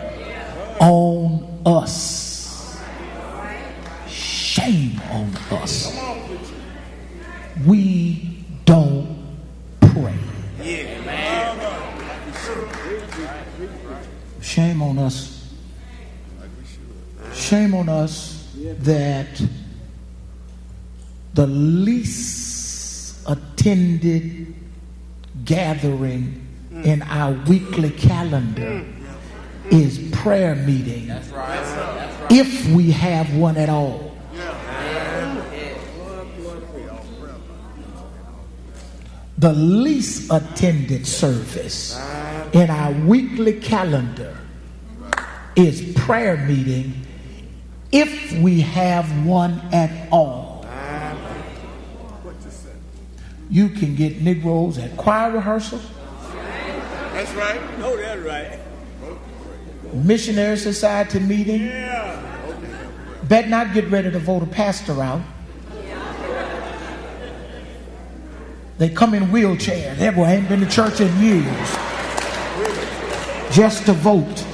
on us. Shame on us. We don't pray. Shame on us. Shame on us that the least attended gathering in our weekly calendar is prayer meeting. That's right. That's right. If we have one at all. The least attended service in our weekly calendar is prayer meeting, if we have one at all. You can get Negroes at choir rehearsal. That's right. No, that's right. Missionary society meeting. Bet not get ready to vote a pastor out. They come in wheelchairs. That boy ain't been to church in years. Just to vote.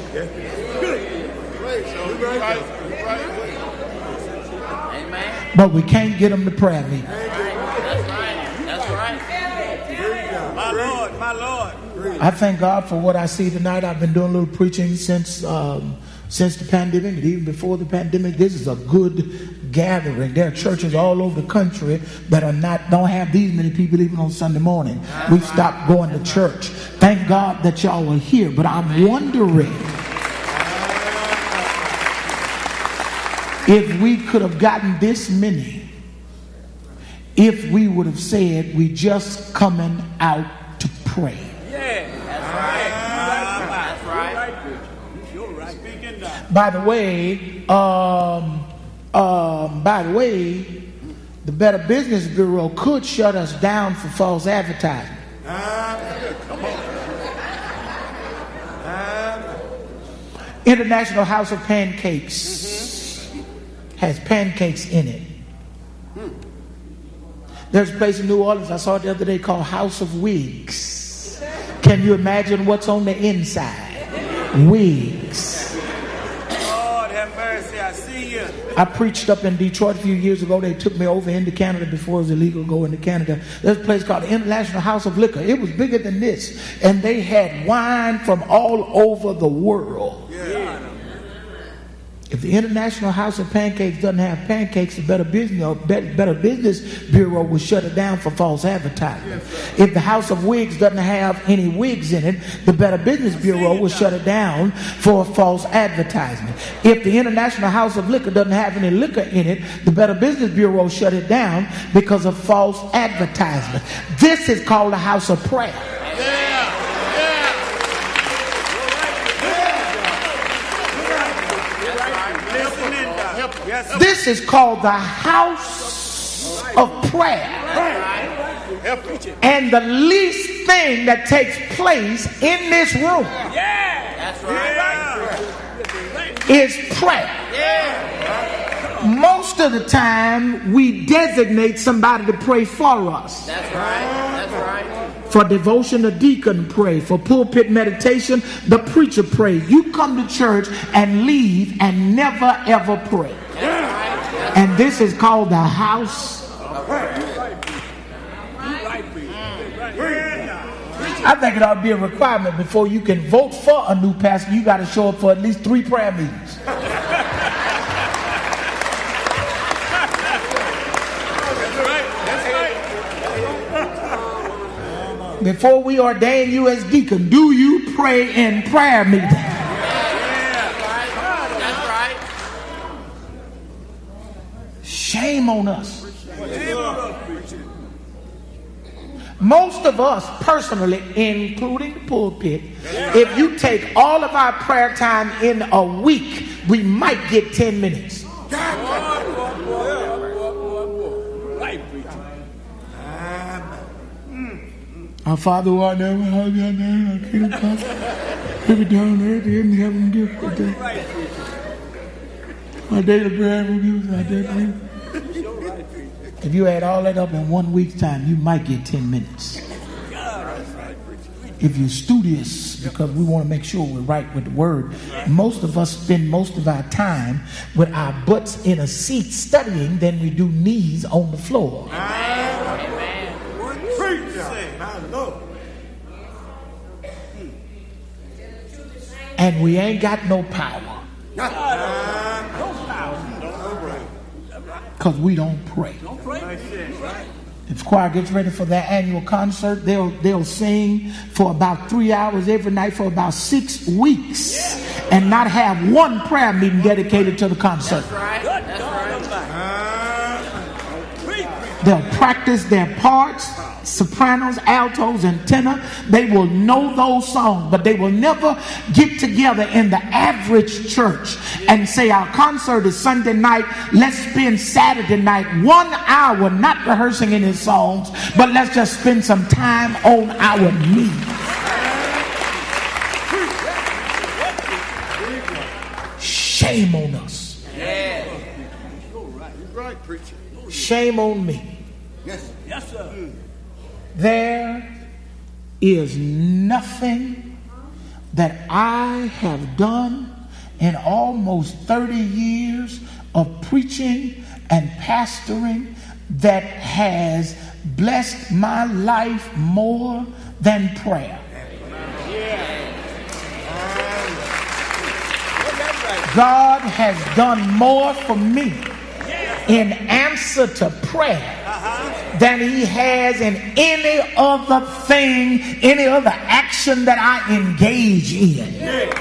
But we can't get them to prayer meeting. That's right. My Lord. I thank God for what I see tonight. I've been doing a little preaching since the pandemic, and even before the pandemic. This is a good gathering. There are churches all over the country that don't have these many people even on Sunday morning. We've stopped going to church. Thank God that y'all are here. But I'm wondering if we could have gotten this many if we would have said we just coming out to pray. That's right. You're right. Speaking now. By the way, the Better Business Bureau could shut us down for false advertising. International House of Pancakes has pancakes in it. There's a place in New Orleans I saw it the other day called House of Wigs. Can you imagine what's on the inside? Wigs. Lord have mercy, I see you. I preached up in Detroit a few years ago. They took me over into Canada before it was illegal to go into Canada. There's a place called the International House of Liquor. It was bigger than this. And they had wine from all over the world. Yeah. If the International House of Pancakes doesn't have pancakes, the Better Business Bureau will shut it down for false advertising. If the House of Wigs doesn't have any wigs in it, the Better Business Bureau will shut it down for false advertisement. If the International House of Liquor doesn't have any liquor in it, the Better Business Bureau shut it down because of false advertisement. This is called a house of prayer. This is called the house of prayer. And the least thing that takes place in this room is prayer. Most of the time, we designate somebody to pray for us. That's right. That's right. For devotion, the deacon pray. For pulpit meditation, the preacher pray. You come to church and leave and never ever pray. And this is called the house. I think it ought to be a requirement before you can vote for a new pastor. You got to show up for at least 3 prayer meetings. Before we ordain you as deacon, do you pray in prayer meeting? That's right. Shame on us. Most of us personally, including the pulpit, if you take all of our prayer time in a week, we might get 10 minutes. Our Father who art in heaven, hallowed be thy name, thy kingdom come, thy will be done on earth as in heaven. Give us this day our daily bread, forgive us our debts. If you add all that up in 1 week's time, you might get 10 minutes. If you're studious, because we want to make sure we're right with the word, most of us spend most of our time with our butts in a seat studying than we do knees on the floor. And we ain't got no power. Because we don't pray. If the choir gets ready for their annual concert, they'll sing for about 3 hours every night for about 6 weeks and not have one prayer meeting dedicated to the concert. They'll practice their parts, sopranos, altos, and tenor. They will know those songs, but they will never get together in the average church and say, our concert is Sunday night, let's spend Saturday night 1 hour not rehearsing any songs, but let's just spend some time on our knees. Shame on us. Shame on me. Yes, sir. There is nothing that I have done in almost 30 years of preaching and pastoring that has blessed my life more than prayer. God has done more for me in answer to prayer than he has in any other thing, any other action that I engage in.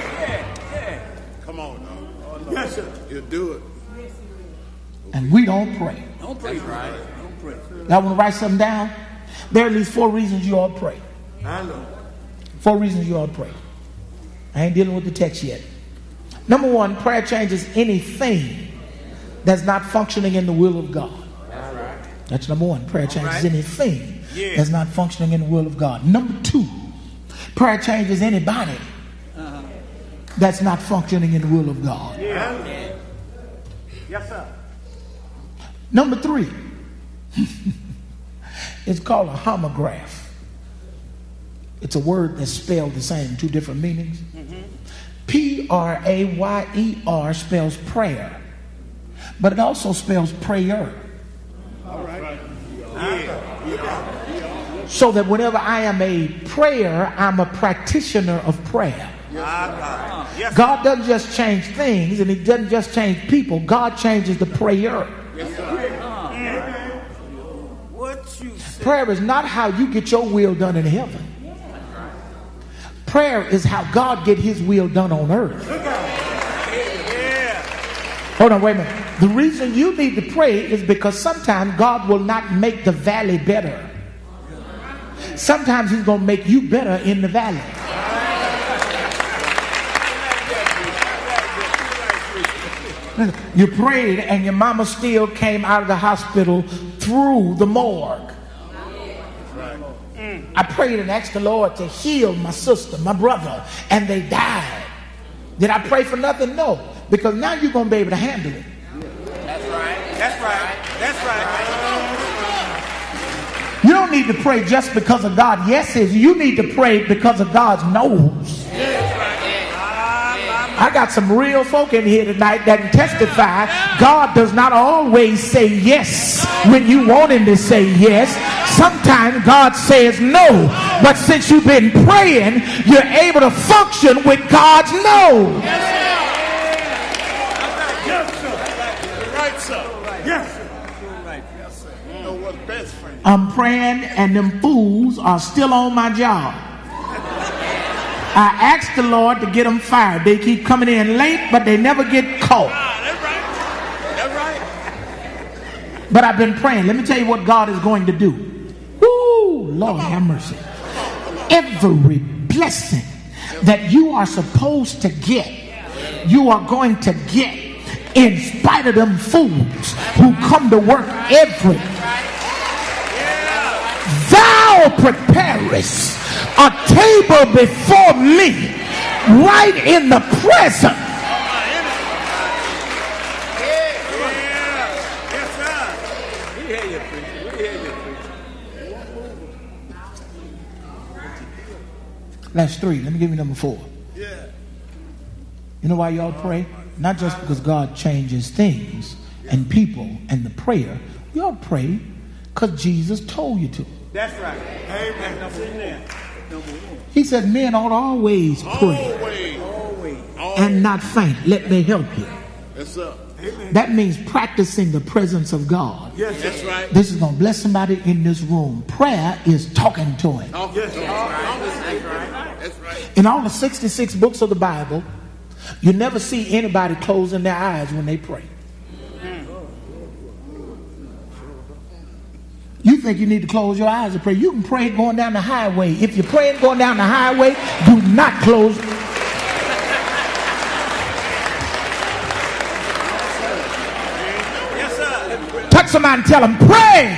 Come on. Yes, sir. You do it. And we don't pray. Don't pray. Right. Don't pray. Y'all want to write something down? There are at least 4 reasons you ought to pray. I know. 4 reasons you ought to pray. I ain't dealing with the text yet. Number 1, prayer changes anything that's not functioning in the will of God. That's number 1. Prayer changes anything that's not functioning in the will of God. Number 2, prayer changes anybody that's not functioning in the will of God. Yes, sir. Number 3, it's called a homograph. It's a word that's spelled the same, 2 different meanings. Prayer spells prayer, but it also spells prayer. All right. So that whenever I am a prayer, I'm a practitioner of prayer. God doesn't just change things, and he doesn't just change people. God changes the prayer. Prayer is not how you get your will done in heaven. Prayer is how God get his will done on earth. Hold on, wait a minute. The reason you need to pray is because sometimes God will not make the valley better. Sometimes he's going to make you better in the valley. You prayed and your mama still came out of the hospital through the morgue. I prayed and asked the Lord to heal my sister, my brother, and they died. Did I pray for nothing? No. Because now you're going to be able to handle it. That's right. That's right. That's right. You don't need to pray just because of God's yeses. You need to pray because of God's no's. I got some real folk in here tonight that can testify God does not always say yes when you want him to say yes. Sometimes God says no. But since you've been praying, you're able to function with God's no. I'm praying and them fools are still on my job. I asked the Lord to get them fired. They keep coming in late, but they never get caught. That's right. But I've been praying. Let me tell you what God is going to do. Woo! Lord have mercy. Every blessing that you are supposed to get, you are going to get in spite of them fools who come to work every. Thou preparest a table before me right in the presence. That's 3. Let me give you number 4. You know why y'all pray? Not just because God changes things and people and the prayer. Y'all pray because Jesus told you to. That's right. Amen. He said men ought to always pray. Always. And not faint. Let me help you. Yes, sir. That means practicing the presence of God. Yes, that's right. This is going to bless somebody in this room. Prayer is talking to him. Yes, that's right. That's right. In all the 66 books of the Bible, you never see anybody closing their eyes when they pray. You think you need to close your eyes to pray. You can pray going down the highway. If you're praying going down the highway, do not close. Yes, sir. Touch somebody and tell them, pray.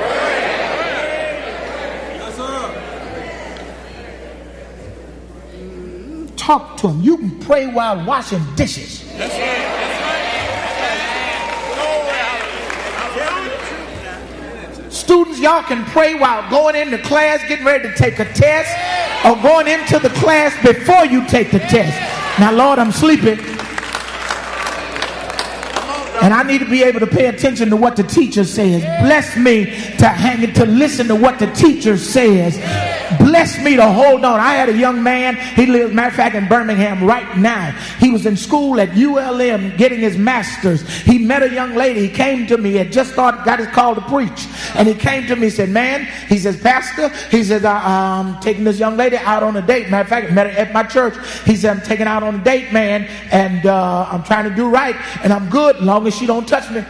Yes, sir. Talk to them. You can pray while washing dishes. That's right. Students, y'all can pray while going into class, getting ready to take a test, or going into the class before you take the test. Now, Lord, I'm sleeping. And I need to be able to pay attention to what the teacher says. Bless me to listen to what the teacher says. Bless me to hold on. I had a young man, he lives, matter of fact, in Birmingham right now. He was in school at ULM getting his master's. He met a young lady. He came to me, had just got his call to preach. And he came to me and said, man, he says, Pastor, he says, I'm taking this young lady out on a date. Matter of fact, I met her at my church. He said, I'm taking her out on a date, man, and I'm trying to do right, and I'm good as long as she don't touch me.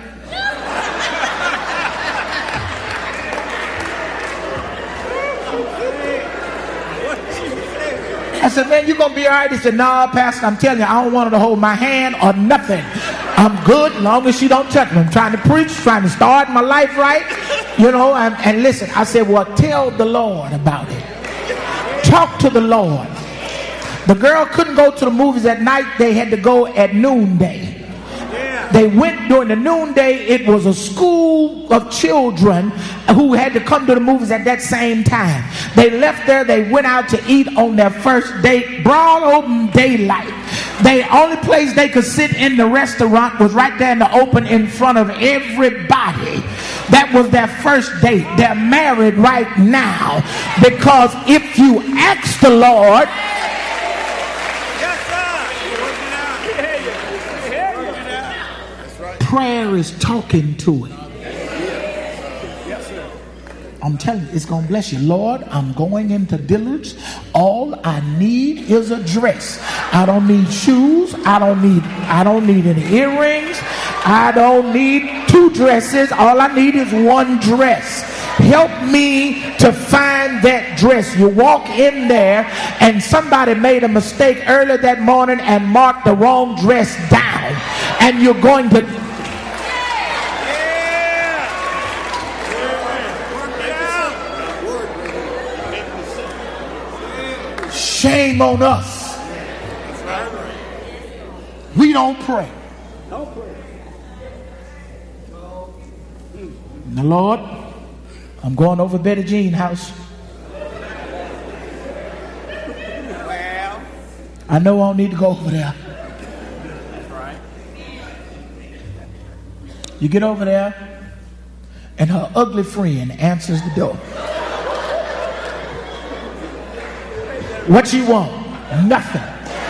I said, man, you going to be all right? He said, nah, Pastor, I'm telling you, I don't want her to hold my hand or nothing. I'm good as long as she don't touch me. I'm trying to preach, trying to start my life right. You know, and listen, I said, well, tell the Lord about it. Talk to the Lord. The girl couldn't go to the movies at night. They had to go at noonday. They went during the noonday. It was a school of children who had to come to the movies at that same time. They left there. They went out to eat on their first date. Broad open daylight. The only place they could sit in the restaurant was right there in the open in front of everybody. That was their first date. They're married right now because if you ask the Lord, prayer is talking to him. I'm telling you, it's going to bless you. Lord, I'm going into Dillard's. All I need is a dress. I don't need shoes. I don't need any earrings. I don't need 2 dresses. All I need is 1 dress. Help me to find that dress. You walk in there and somebody made a mistake earlier that morning and marked the wrong dress down. And you're going to shame on us. We don't pray. Now, Lord, I'm going over Betty Jean's house. I know I don't need to go over there. You get over there, and her ugly friend answers the door. What you want? Nothing.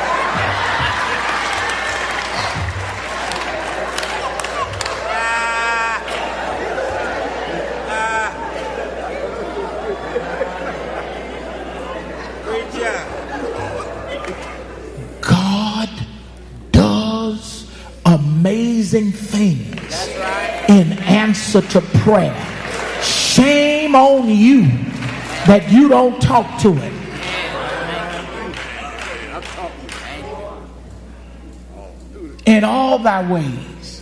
God does amazing things in answer to prayer. Shame on you that you don't talk to him. In all thy ways,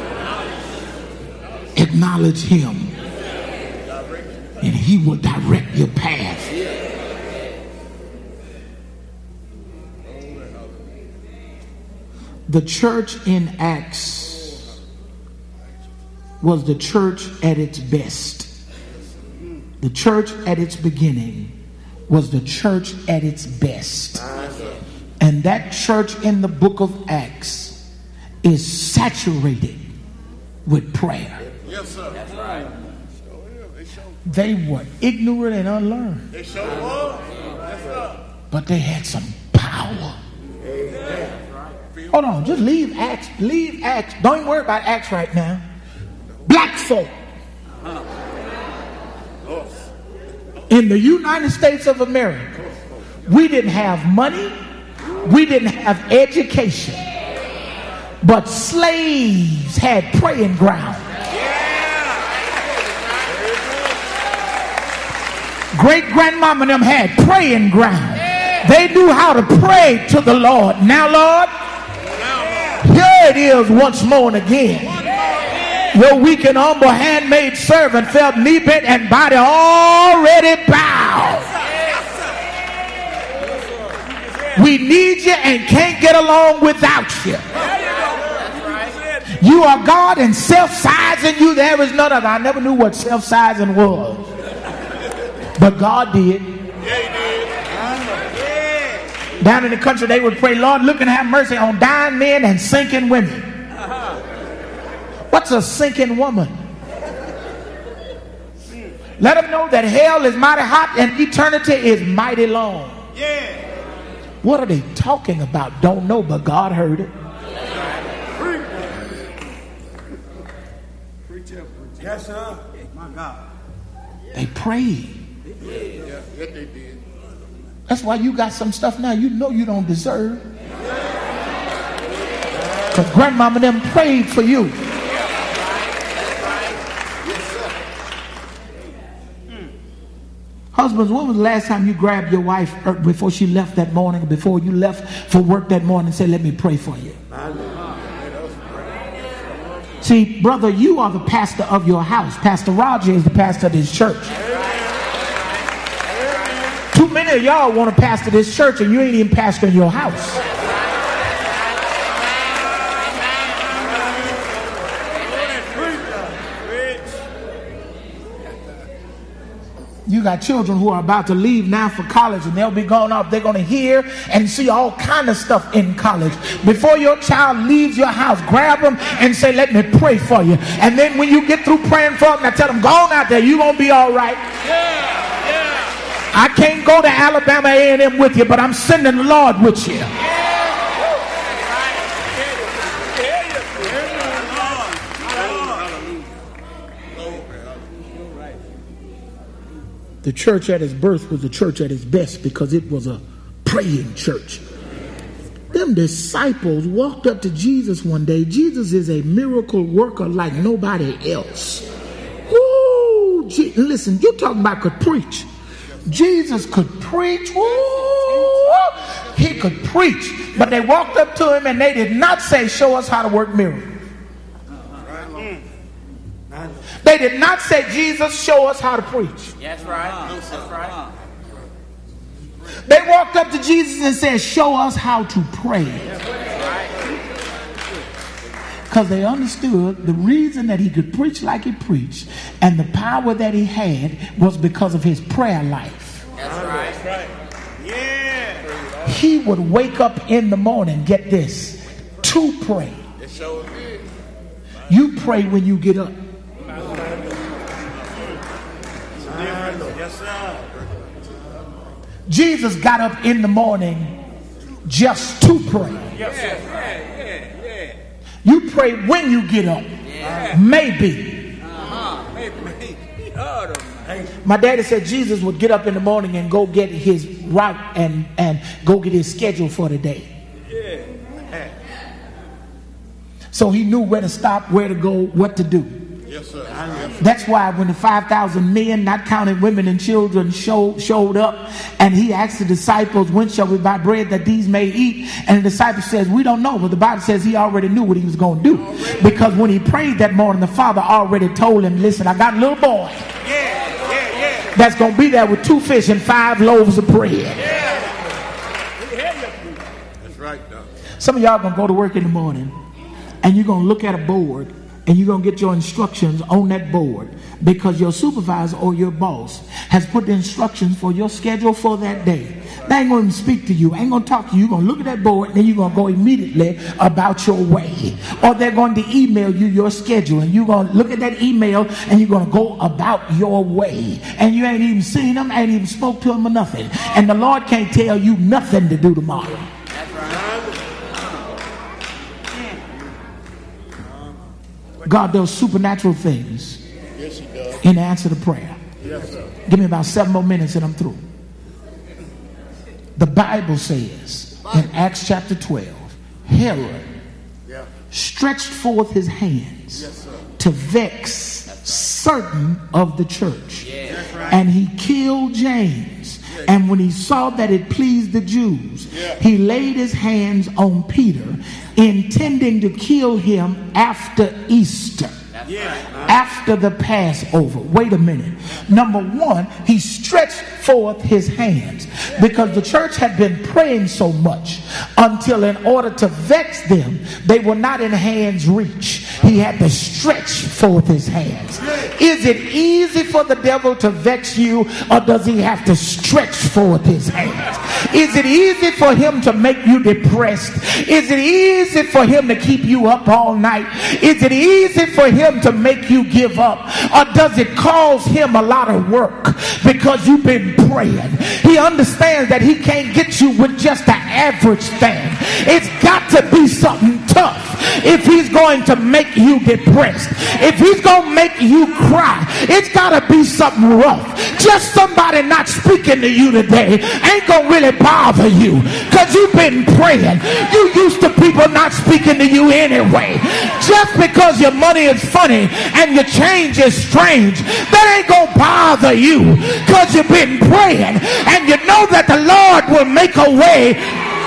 acknowledge him, and he will direct your path. The church in Acts was the church at its best. The church at its beginning was the church at its best. And that church in the book of Acts is saturated with prayer. Yes, sir. That's right. They were ignorant and unlearned. They sure were. Yes, sir. But they had some power. Hold on, just leave Acts. Leave Acts. Don't even worry about Acts right now. Black folk in the United States of America, we didn't have money, we didn't have education, but slaves had praying ground. Great grandmama and them had praying ground. They knew how to pray to the Lord. Now, Lord, here it is once more and again. Your weak and humble handmaid servant felt knee bent and body already bowed. We need you and can't get along without you. You are God, and self-sizing you there is none other. I never knew what self-sizing was, but God did. Down in the country they would pray, Lord, look and have mercy on dying men and sinking women. What's a sinking woman? Let them know that hell is mighty hot and eternity is mighty long. What are they talking about? Don't know, but God heard it. Yes, sir. My God. They prayed. Yes, they did. That's why you got some stuff now you know you don't deserve. Because grandmama and them prayed for you. Husbands, when was the last time you grabbed your wife before she left that morning, before you left for work that morning, and said, let me pray for you? See, brother, you are the pastor of your house. Pastor Roger is the pastor of this church. Too many of y'all want to pastor this church and you ain't even pastoring your house. You got children who are about to leave now for college, and they'll be going off. They're going to hear and see all kind of stuff in college. Before your child leaves your house, grab them and say, let me pray for you. And then when you get through praying for them, now tell them, go on out there. You're going to be all right. I can't go to Alabama A&M with you, but I'm sending the Lord with you. The church at its birth was the church at its best because it was a praying church. Them disciples walked up to Jesus one day. Jesus is a miracle worker like nobody else. Woo! Listen, you're talking about could preach. Jesus could preach. Woo! He could preach. But they walked up to him and they did not say, show us how to work miracles. They did not say, Jesus, show us how to preach. That's right. That's right. They walked up to Jesus and said, show us how to pray. Because they understood the reason that he could preach like he preached and the power that he had was because of his prayer life. That's right. That's right. Yeah. He would wake up in the morning, get this, to pray. You pray when you get up. Yes, sir. Jesus got up in the morning just to pray. Yes, sir. You pray when you get up. Maybe. My daddy said Jesus would get up in the morning and go get his route and go get his schedule for the day. So he knew where to stop, where to go, what to do. Yes, sir. That's why when the 5,000 men, not counting women and children, showed up, and he asked the disciples, when shall we buy bread that these may eat? And the disciple says, we don't know. But the Bible says he already knew what he was going to do. Because when he prayed that morning, the Father already told him, listen, I got a little boy that's going to be there with 2 fish and 5 loaves of bread. That's right, Doc. Some of y'all going to go to work in the morning, and you're going to look at a board, and you're going to get your instructions on that board because your supervisor or your boss has put the instructions for your schedule for that day. They ain't going to speak to you. Ain't going to talk to you. You're going to look at that board and then you're going to go immediately about your way. Or they're going to email you your schedule and you're going to look at that email and you're going to go about your way. And you ain't even seen them, ain't even spoke to them or nothing. And the Lord can't tell you nothing to do tomorrow. God does supernatural things in answer to prayer. Give me about 7 more minutes and I'm through. The Bible says in Acts chapter 12, Herod stretched forth his hands to vex certain of the church. And he killed James. And when he saw that it pleased the Jews, he laid his hands on Peter, intending to kill him after Easter. After the Passover. Wait a minute. Number one, he stretched forth his hands because the church had been praying so much until in order to vex them, they were not in hand's reach. He had to stretch forth his hands. Is it easy for the devil to vex you, or does he have to stretch forth his hands? Is it easy for him to make you depressed? Is it easy for him to keep you up all night? Is it easy for him to make you give up? Or does it cause him a lot of work because you've been praying? He understands that he can't get you with just an average thing. It's got to be something tough if he's going to make you depressed. If he's going to make you cry, it's got to be something rough. Just somebody not speaking to you today ain't going to really bother you because you've been praying. You used to people not speaking to you anyway. Just because your money is funny and your change is strange, that ain't going to bother you because you've been praying and you know that the Lord will make a way.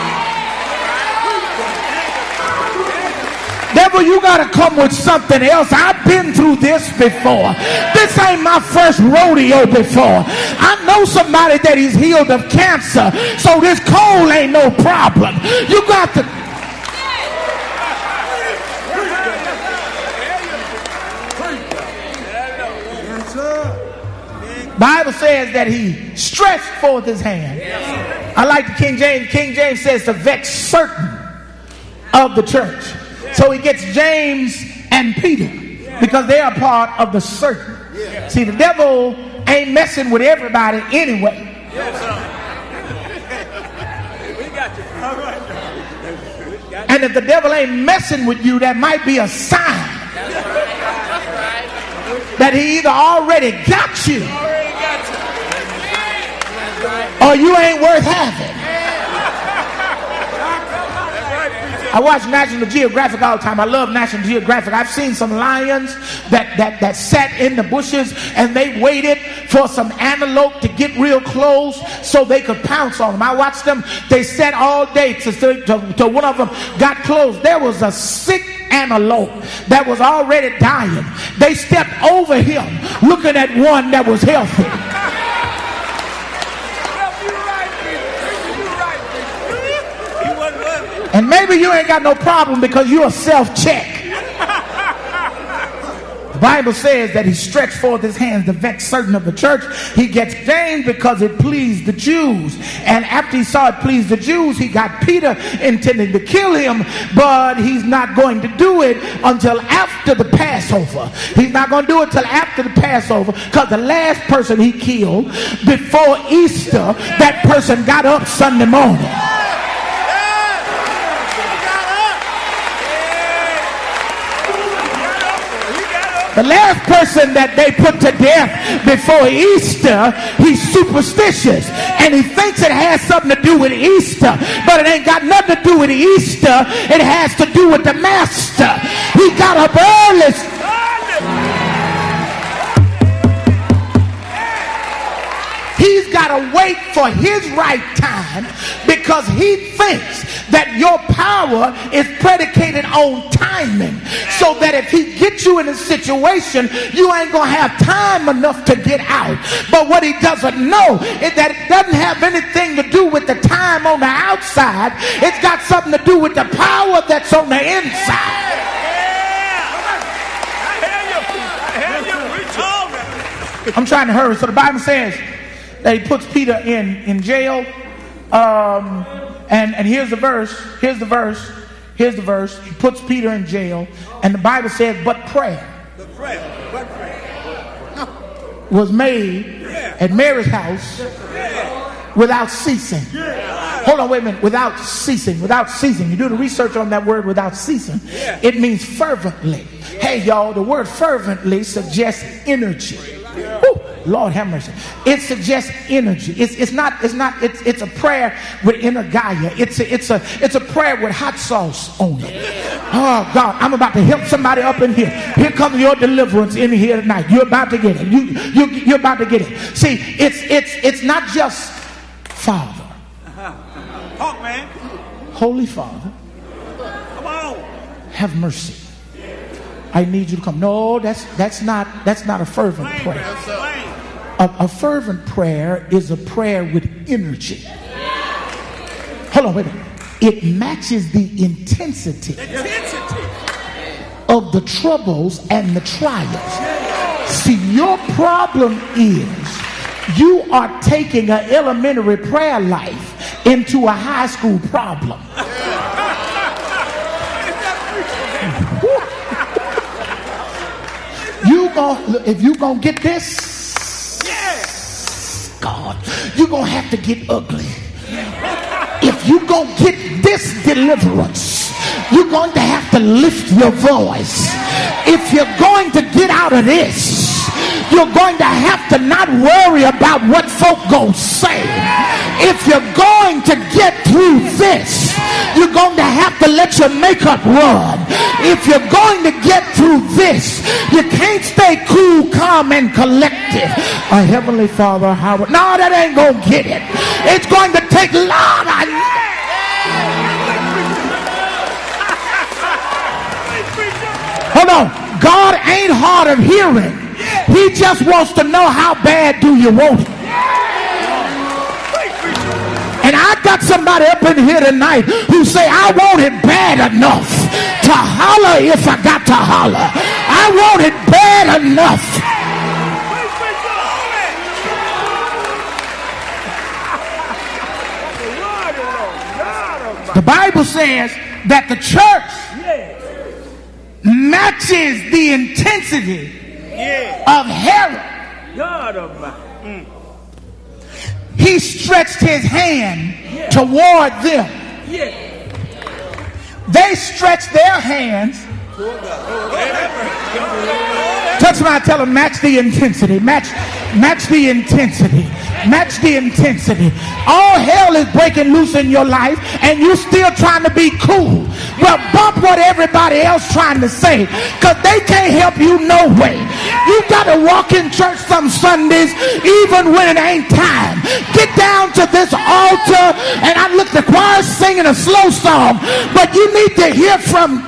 Devil, you got to come with something else. I've been through this before. This ain't my first rodeo before. I know somebody that is healed of cancer, so this cold ain't no problem. You got to... Bible says that he stretched forth his hand. I like the King James. King James says to vex certain of the church. So he gets James and Peter because they are part of the certain. See, the devil ain't messing with everybody anyway. And if the devil ain't messing with you, that might be a sign that he either already got you or you ain't worth having. I watch National Geographic all the time. I love National Geographic. I've seen some lions that sat in the bushes and they waited for some antelope to get real close so they could pounce on them. I watched them. They sat all day till one of them got close. There was a sick antelope that was already dying. They stepped over him looking at one that was healthy. And maybe you ain't got no problem because you're a self-check. The Bible says that he stretched forth his hands to vex certain of the church. He gets gained because it pleased the Jews. And after he saw it pleased the Jews, he got Peter intending to kill him, but he's not going to do it until after the Passover. He's not going to do it till after the Passover, because the last person he killed before Easter, that person got up Sunday morning. The last person that they put to death before Easter, he's superstitious and he thinks it has something to do with Easter, but it ain't got nothing to do with Easter. It has to do with the master. He got up early. He's got to wait for his right time, because he thinks that your power is predicated on timing, so that if he gets you in a situation, you ain't gonna have time enough to get out. But what he doesn't know is that it doesn't have anything to do with the time on the outside. It's got something to do with the power that's on the inside. I'm trying to hurry. So the Bible says that he puts Peter in jail. And here's the verse. Here's the verse. He puts Peter in jail. And the Bible says, but prayer was made at Mary's house without ceasing. Hold on, wait a minute. Without ceasing. Without ceasing. You do the research on that word, without ceasing. It means fervently. Hey, y'all, the word fervently suggests energy. Woo, Lord have mercy. It suggests energy. It's a prayer with energia. It's a prayer with hot sauce on it. Oh God, I'm about to help somebody up in here. Here comes your deliverance in here tonight. You're about to get it. You're about to get it. See, it's not just Father. Talk, man. Holy Father, Come on. have mercy. I need you to come. No, that's not a fervent prayer. A fervent prayer is a prayer with energy. Hold on, wait a minute. It matches the intensity of the troubles and the trials. See, your problem is you are taking an elementary prayer life into a high school problem. If you gonna get this, God, you're gonna have to get ugly. If you gonna get this deliverance, you're going to have to lift your voice. If you're going to get out of this, you're going to have to not worry about what folk gonna say. If you're going to get through this, you're going to have to let your makeup run. If you're going to get through this, you can't stay cool, calm, and collective. Our Heavenly Father, Howard. No, that ain't gonna get it. It's going to take Lord. Hold on. God ain't hard of hearing. He just wants to know how bad do you want it. And I got somebody up in here tonight who say, I want it bad enough to holler if I got to holler. I want it bad enough. The Bible says that the church matches the intensity of Herod. God Almighty. He stretched his hand toward them. They stretched their hands. Touch somebody, tell them, match the intensity. Match the intensity. Match the intensity. All hell is breaking loose in your life and you're still trying to be cool. Well, bump what everybody else trying to say, because they can't help you no way. You got to walk in church some Sundays even when it ain't time. Get down to this altar, and I look the choir singing a slow song, but you need to hear from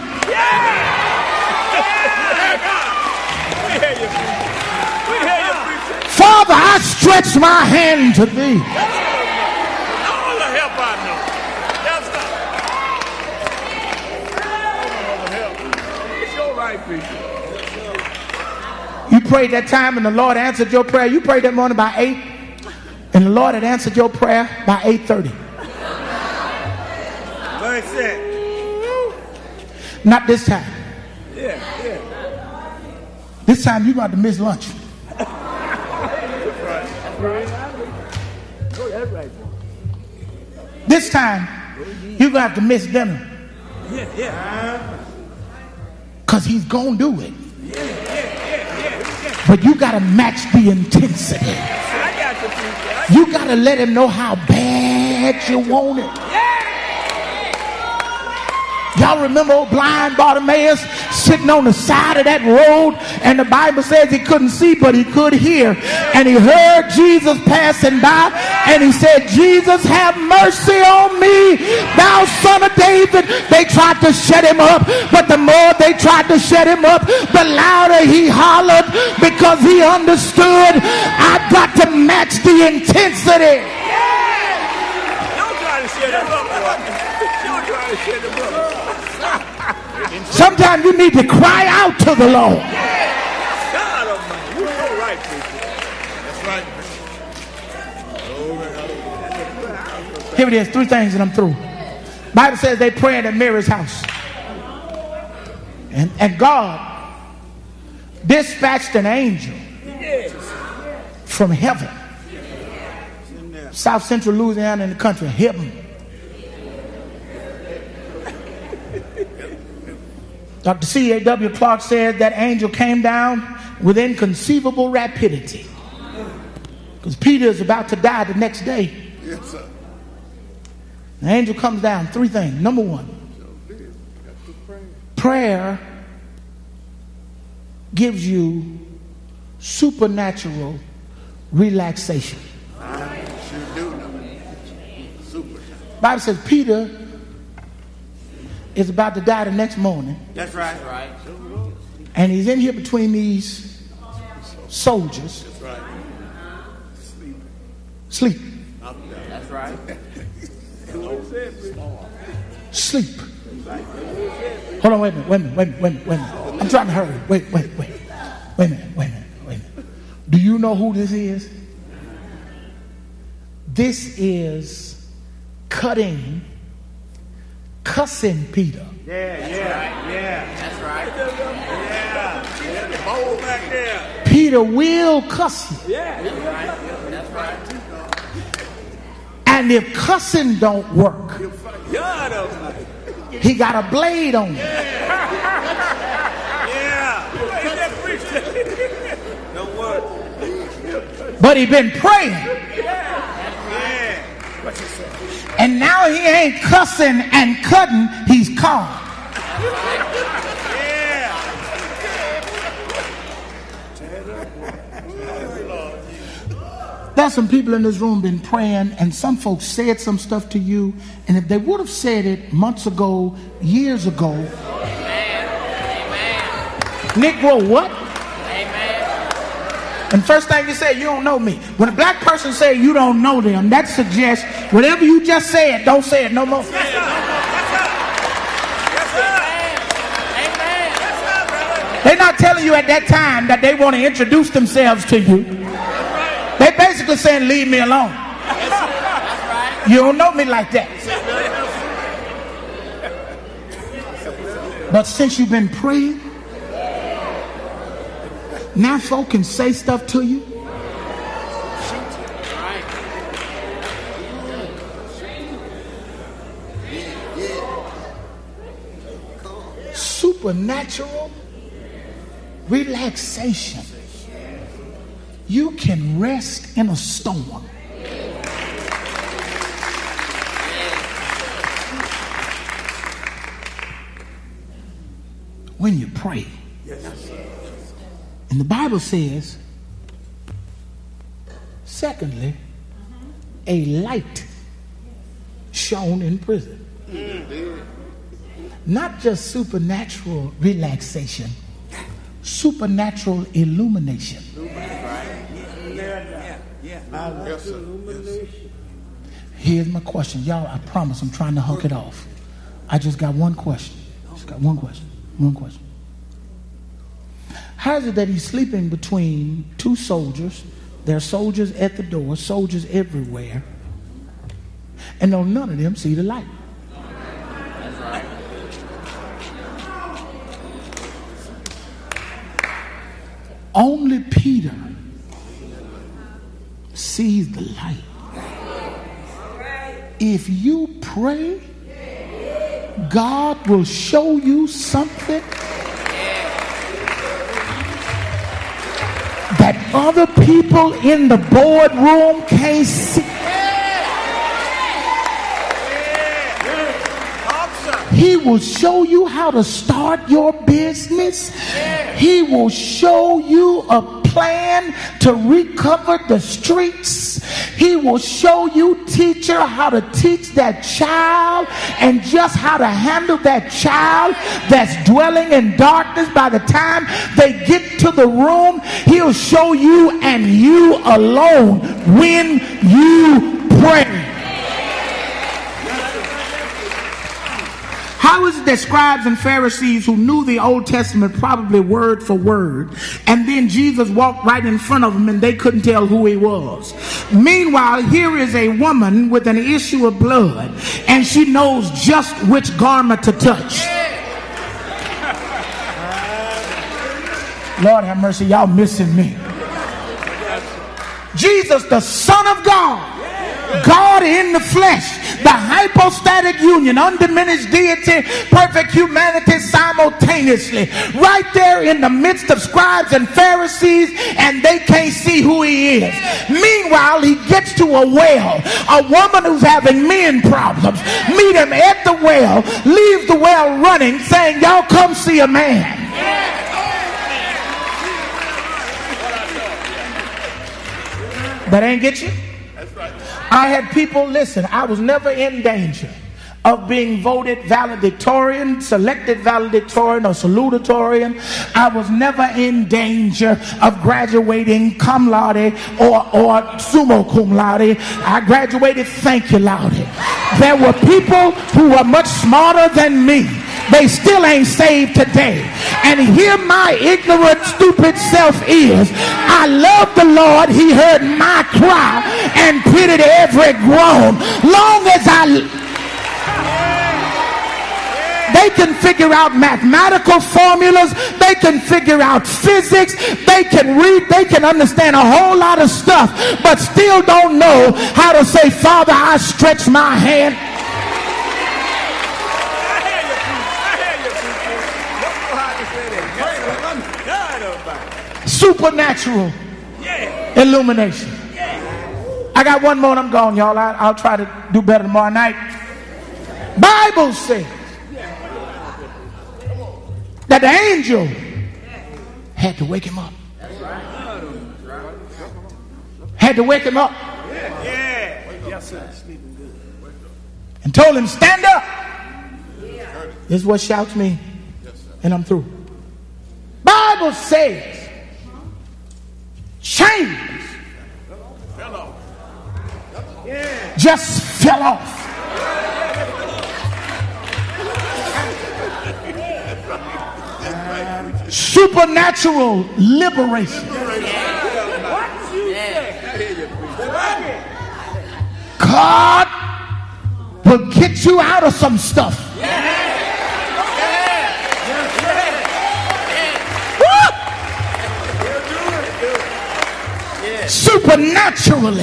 Father, I stretch my hand to thee. All the help I know. That's not. It's all right, preacher. prayed that time and the Lord answered your prayer. You prayed that morning by 8, and the Lord had answered your prayer by 8:30. Not this time. This time you're about to miss lunch. This time you're going to have to miss dinner. Because he's going to do it. But you got to match the intensity. You got to let him know how bad you want it. Y'all remember old blind Bartimaeus sitting on the side of that road, and the Bible says he couldn't see but he could hear, and he heard Jesus passing by, and he said, Jesus, have mercy on me, thou son of David. They tried to shut him up, but the more they tried to shut him up, the louder he hollered, because he understood, I've got to match the intensity. Don't try to shut him up, boy. Don't try to shut him up. Sometimes you need to cry out to the Lord. God Almighty, you're so right, preacher. That's right. Here it is, 3 things and I'm through. Bible says they prayed at Mary's house. And God dispatched an angel from heaven. South Central Louisiana in the country, heaven. Dr. C.A.W. Clark said that angel came down with inconceivable rapidity. Because Peter is about to die the next day. Yes, sir. The angel comes down. 3 things. Number 1, prayer gives you supernatural relaxation. Bible says Peter is about to die the next morning. That's right. And he's in here between these soldiers. That's right. Sleep. That's right. Sleep. Hold on, wait a minute. I'm trying to hurry. Wait a minute. Do you know who this is? This is cussing Peter. That's right. Yeah. Bowl back there. Peter will cuss you. That's right. And if cussing don't work, God Almighty. he got a blade on him. Yeah. Don't worry. But he been praying. Yeah. And now he ain't cussing and cutting, he's calm. Yeah. There's some people in this room been praying, and some folks said some stuff to you, and if they would have said it months ago, years ago, Negro, what? And first thing you say, you don't know me. When a black person say you don't know them, that suggests whatever you just said, don't say it no more. They're not telling you at that time that they want to introduce themselves to you. They basically saying, leave me alone. You don't know me like that. But since you've been praying, now folk can say stuff to you. Supernatural relaxation. You can rest in a storm. When you pray. And the Bible says, secondly, a light shone in prison. Not just supernatural relaxation, supernatural illumination. Here's my question. Y'all, I promise I'm trying to hook it off. I just got one question. One question. How is it that he's sleeping between two soldiers? There are soldiers at the door, soldiers everywhere, and no, none of them see the light. Only Peter sees the light. If you pray, God will show you something that other people in the boardroom can't see. He will show you how to start your business. He will show you a plan to recover the streets. He will show you, teacher, how to teach that child and just how to handle that child that's dwelling in darkness. By the time they get to the room, he'll show you, and you alone, when you pray. How is it that scribes and Pharisees who knew the Old Testament probably word for word, and then Jesus walked right in front of them and they couldn't tell who he was? Meanwhile, here is a woman with an issue of blood, and she knows just which garment to touch. Lord have mercy, y'all missing me. Jesus, the Son of God, God in the flesh, the hypostatic union, undiminished deity, perfect humanity simultaneously, right there in the midst of scribes and Pharisees, and they can't see who he is. Meanwhile, he gets to a well, a woman who's having men problems, meet him at the well, leave the well running, saying, y'all come see a man. That ain't get you? I had people, listen, I was never in danger of being voted valedictorian, selected valedictorian, or salutatorian. I was never in danger of graduating cum laude or summa cum laude. I graduated thank you laude. There were people who were much smarter than me. They still ain't saved today. And here my ignorant, stupid self is. I love the Lord. He heard my cry and pitied every groan. Long as they can figure out mathematical formulas, they can figure out physics, they can read, they can understand a whole lot of stuff, but still don't know how to say, Father, I stretch my hand. Supernatural illumination. I got one more and I'm gone, y'all. I'll try to do better tomorrow night. Bible says that the angel had to wake him up. Had to wake him up. And told him, stand up. This is what shouts me, and I'm through. Bible says chains just fell off. Supernatural liberation. God will get you out of some stuff. Supernaturally.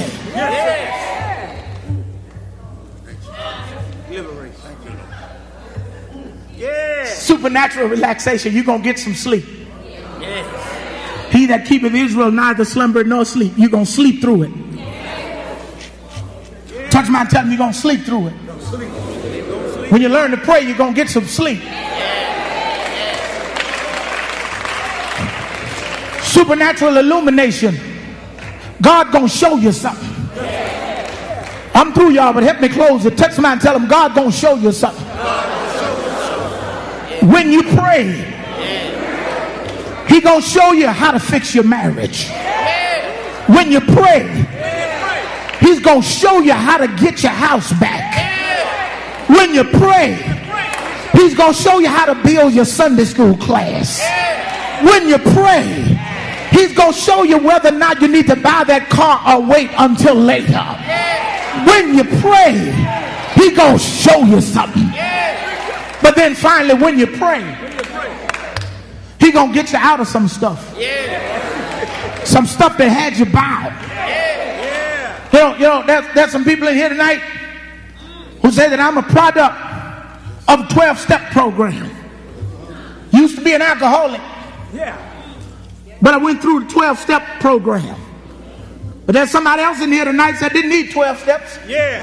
Supernatural relaxation. You're going to get some sleep. He that keepeth Israel neither slumber nor sleep. You're going to sleep through it. Touch my tell him you're going to sleep through it. When you learn to pray, you're going to get some sleep. Supernatural illumination. God gonna show you something. I'm through, y'all, but help me close it. Touch somebody and tell them God gonna show you something. When you pray, he gonna show you how to fix your marriage. When you pray, he's gonna show you how to get your house back. When you pray, he's gonna show you how to build your Sunday school class. When you pray, he's going to show you whether or not you need to buy that car or wait until later. When you pray, he's going to show you something. But then finally, when you pray, he's going to get you out of some stuff. Some stuff that had you bound. You know, there's some people in here tonight who say that I'm a product of a 12-step program. Used to be an alcoholic. But I went through the 12-step program. But there's somebody else in here tonight that didn't need 12 steps.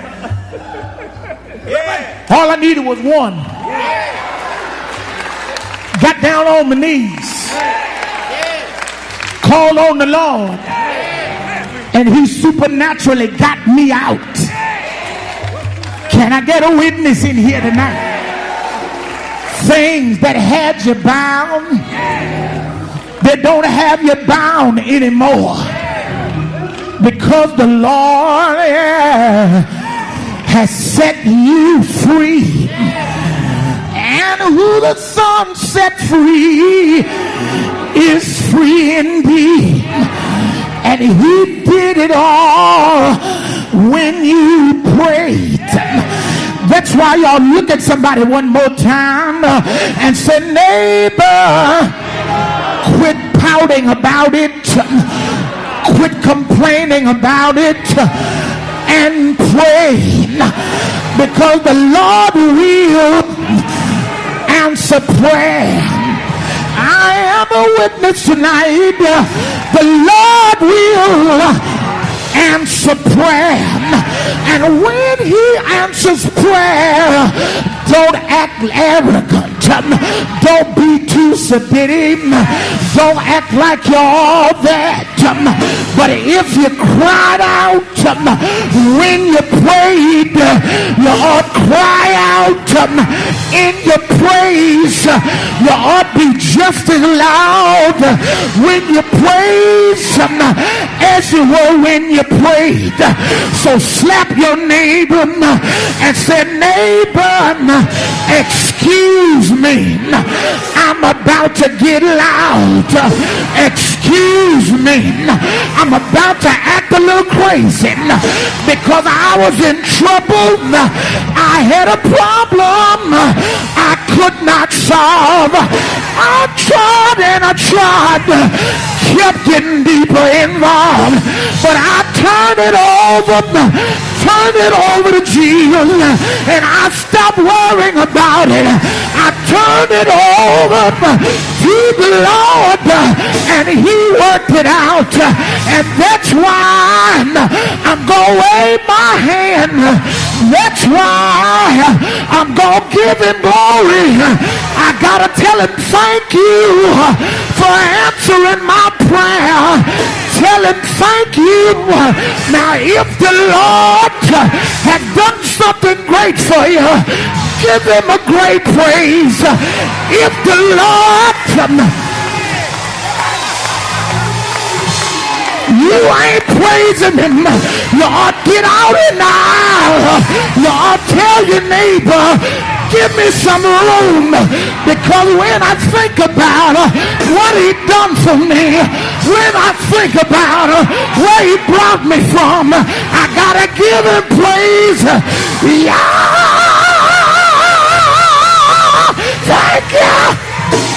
All I needed was one. Got down on my knees. Called on the Lord. And he supernaturally got me out. Can I get a witness in here tonight? Things that had you bound, they don't have you bound anymore. Because the Lord has set you free. And who the Son set free is free indeed. And he did it all when you prayed. That's why y'all look at somebody one more time and say, neighbor, quit pouting about it. Quit complaining about it and pray, because the Lord will answer prayer. I am a witness tonight. The Lord will answer prayer. And when he answers prayer, don't act arrogant. Don't be too submissive. Don't act like you're all that. But if you cried out when you prayed, you ought to cry out in your praise. You ought to be just as loud when you praise as you were when you prayed. So slap your neighbor and say, neighbor, excuse me, I'm about to get loud. Excuse me, I'm about to act a little crazy because I was in trouble. I had a problem I could not solve. I tried and I tried, kept getting deeper involved, but I turned it over to Jesus, and I stopped worrying about it. I turned it over to the Lord, and he worked it out. And that's why I'm gonna wave my hand. That's why I'm gonna give him glory. I gotta tell him thank you for answering my prayer. Tell him thank you. Now if the Lord had done something great for you, give him a great praise. If the Lord, you ain't praising him, you ought to get out in the aisle. You ought to tell your neighbor, give me some room, because when I think about what he done for me, when I think about where he brought me from, I gotta give him praise. Yeah, thank you.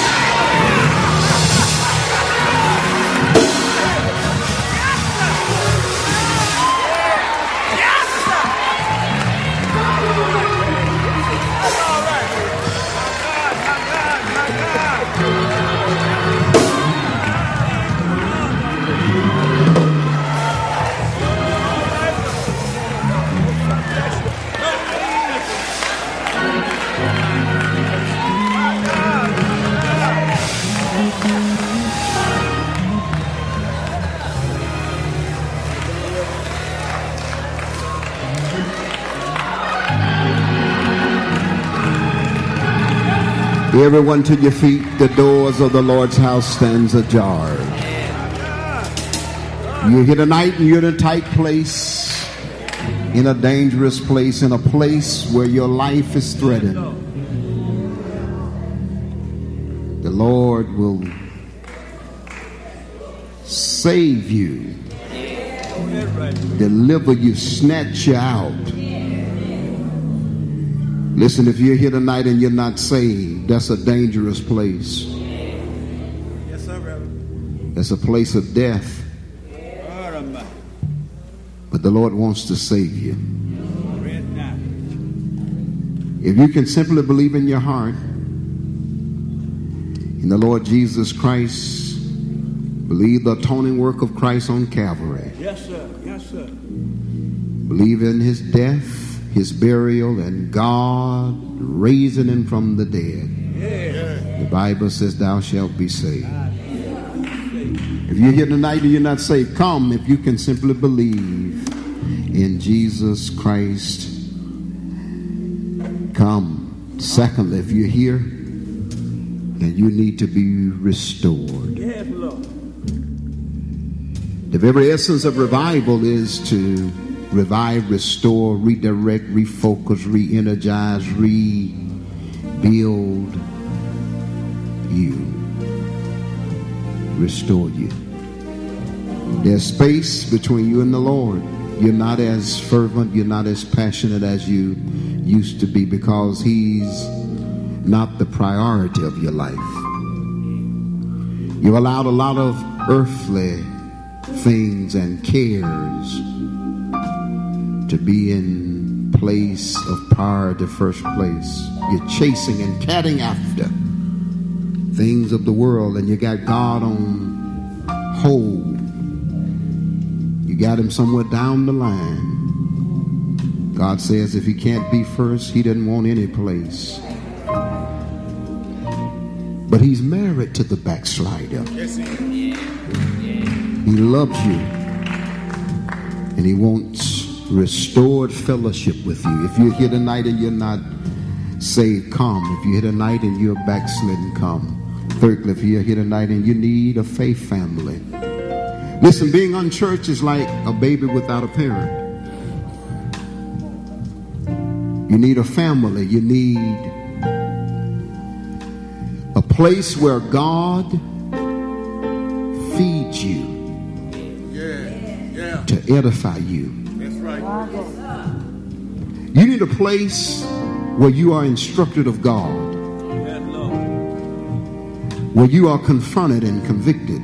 Everyone to your feet. The doors of the Lord's house stands ajar. You're here tonight and you're in a tight place, in a dangerous place, in a place where your life is threatened. The Lord will save you, deliver you, snatch you out. Listen, if you're here tonight and you're not saved, that's a dangerous place. Yes, sir, Reverend. That's a place of death. But the Lord wants to save you. If you can simply believe in your heart in the Lord Jesus Christ, believe the atoning work of Christ on Calvary. Yes, sir. Yes, sir. Believe in his death, his burial, and God raising him from the dead. Yeah. The Bible says, thou shalt be saved. If you're here tonight and you're not saved, come if you can simply believe in Jesus Christ. Come. Secondly, if you're here and you need to be restored. Yes, Lord. The very essence of revival is to revive, restore, redirect, refocus, re-energize, rebuild you, restore you. There's space between you and the Lord. You're not as fervent, you're not as passionate as you used to be because he's not the priority of your life. You've allowed a lot of earthly things and cares to be in place of priority, first place. You're chasing and catting after things of the world, and you got God on hold. You got him somewhere down the line. God says if he can't be first, he doesn't want any place. But he's married to the backslider. He loves you, and he wants restored fellowship with you. If you're here tonight and you're not saved, come. If you're here tonight and you're backslidden, come. Thirdly, if you're here tonight and you need a faith family. Listen, being unchurched is like a baby without a parent. You need a family. You need a place where God feeds you to edify you. That's right. You need a place where you are instructed of God, Yes, Lord. where you are confronted and convicted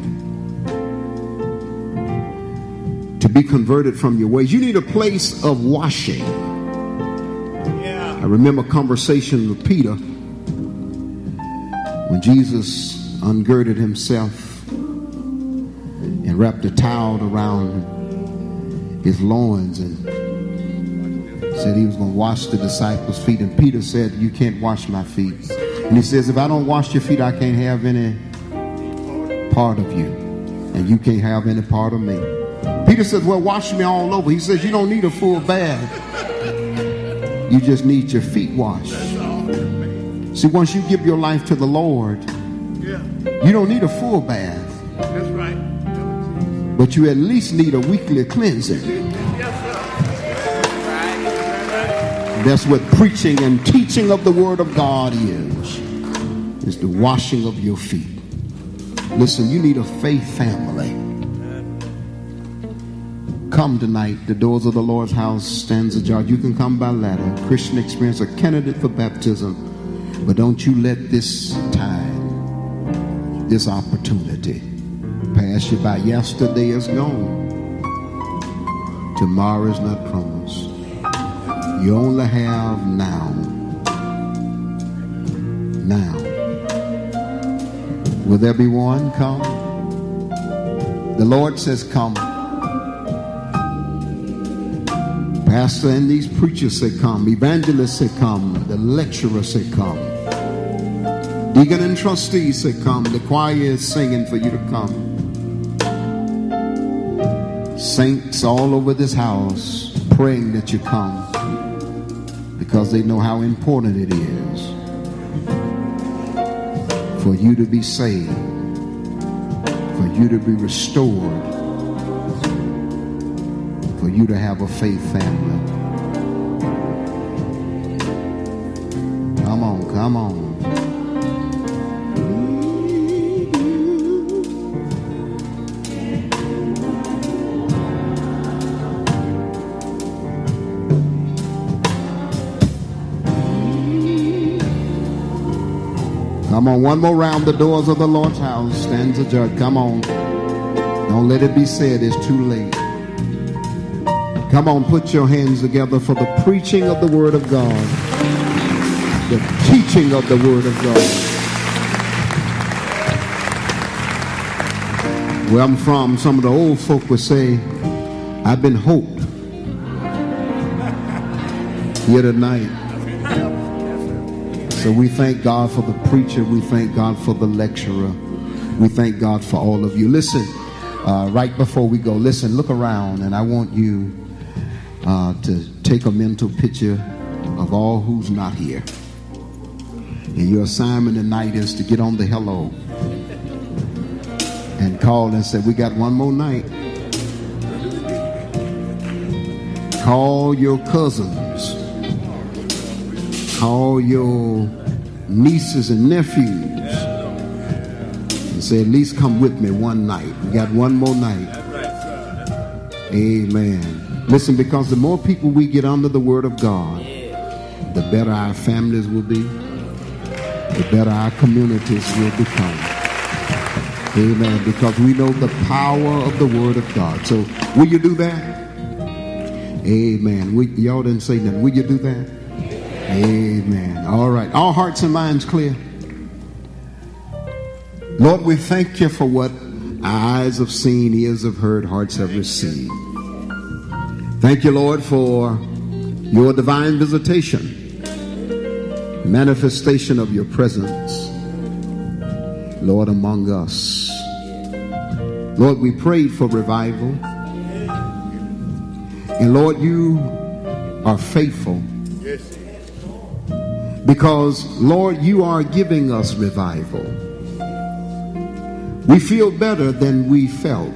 to be converted from your ways. You need a place of washing. Yeah. I remember a conversation with Peter when Jesus ungirded himself and wrapped a towel around his loins and said he was going to wash the disciples' feet. And Peter said, you can't wash my feet. And he says, if I don't wash your feet, I can't have any part of you. And you can't have any part of me. Peter says, well, wash me all over. He says, you don't need a full bath. You just need your feet washed. See, once you give your life to the Lord, you don't need a full bath. That's right. But you at least need a weekly cleansing. That's what preaching and teaching of the Word of God is the washing of your feet. Listen, you need a faith family. Come tonight. The doors of the Lord's house stands ajar. You can come by ladder. Christian Experience, a candidate for baptism. But don't you let this time, this opportunity, pass you by. Yesterday is gone. Tomorrow is not promised. You only have now. Now. Will there be one? Come. The Lord says, come. Pastor and these preachers say, come. Evangelists say, come. The lecturers say, come. Deacon and trustees say, come. The choir is singing for you to come. Saints all over this house praying that you come because they know how important it is for you to be saved, for you to be restored, for you to have a faith family. Come on, come on. Come on, one more round the doors of the Lord's house. Stands the judge. Come on. Don't let it be said it's too late. Come on, put your hands together for the preaching of the Word of God, the teaching of the Word of God. Where I'm from, some of the old folk would say, I've been hoped here tonight. So we thank God for the preacher. We thank God for the lecturer. We thank God for all of you. Listen, right before we go, listen, look around, and I want you to take a mental picture of all who's not here. And your assignment tonight is to get on the hello and call and say, we got one more night. Call your cousins. Call your nieces and nephews and say, at least come with me one night. We got one more night. Amen. Listen, because the more people we get under the Word of God, the better our families will be, the better our communities will become. Amen. Because we know the power of the Word of God. So will you do that? Amen. Y'all didn't say nothing. Will you do that? Amen. All right. All hearts and minds clear. Lord, we thank you for what our eyes have seen, ears have heard, hearts have received. Thank you, Lord, for your divine visitation, manifestation of your presence, Lord, among us. Lord, we prayed for revival. And Lord, you are faithful. Because, Lord, you are giving us revival. We feel better than we felt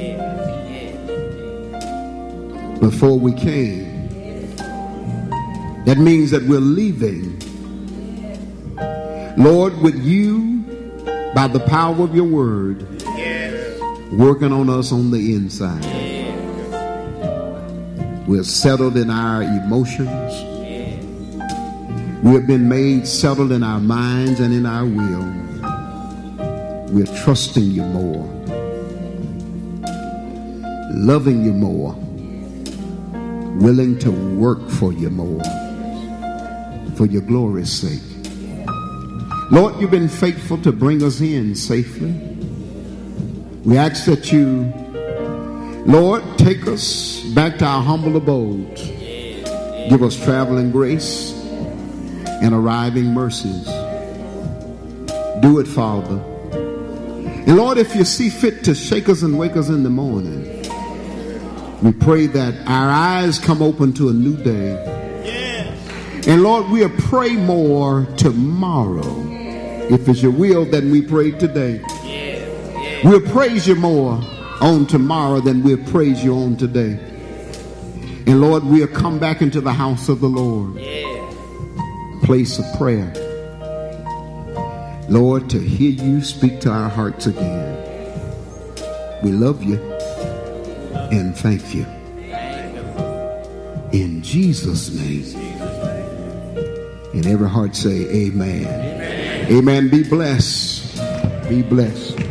before we came. That means that we're leaving, Lord, with you, by the power of your word, working on us on the inside. We're settled in our emotions. We have been made settled in our minds and in our will. We're trusting you more, loving you more, willing to work for you more, for your glory's sake. Lord, you've been faithful to bring us in safely. We ask that you, Lord, take us back to our humble abodes. Give us traveling grace and arriving mercies. Do it, Father. And Lord, if you see fit to shake us and wake us in the morning, we pray that our eyes come open to a new day. And Lord, we'll pray more tomorrow, if it's your will, than we prayed today. We'll praise you more on tomorrow than we'll praise you on today. And Lord, we'll come back into the house of the Lord. Place of prayer, Lord, to hear you speak to our hearts again. We love you and thank you. In Jesus' name. And every heart say amen. Amen. Be blessed. Be blessed.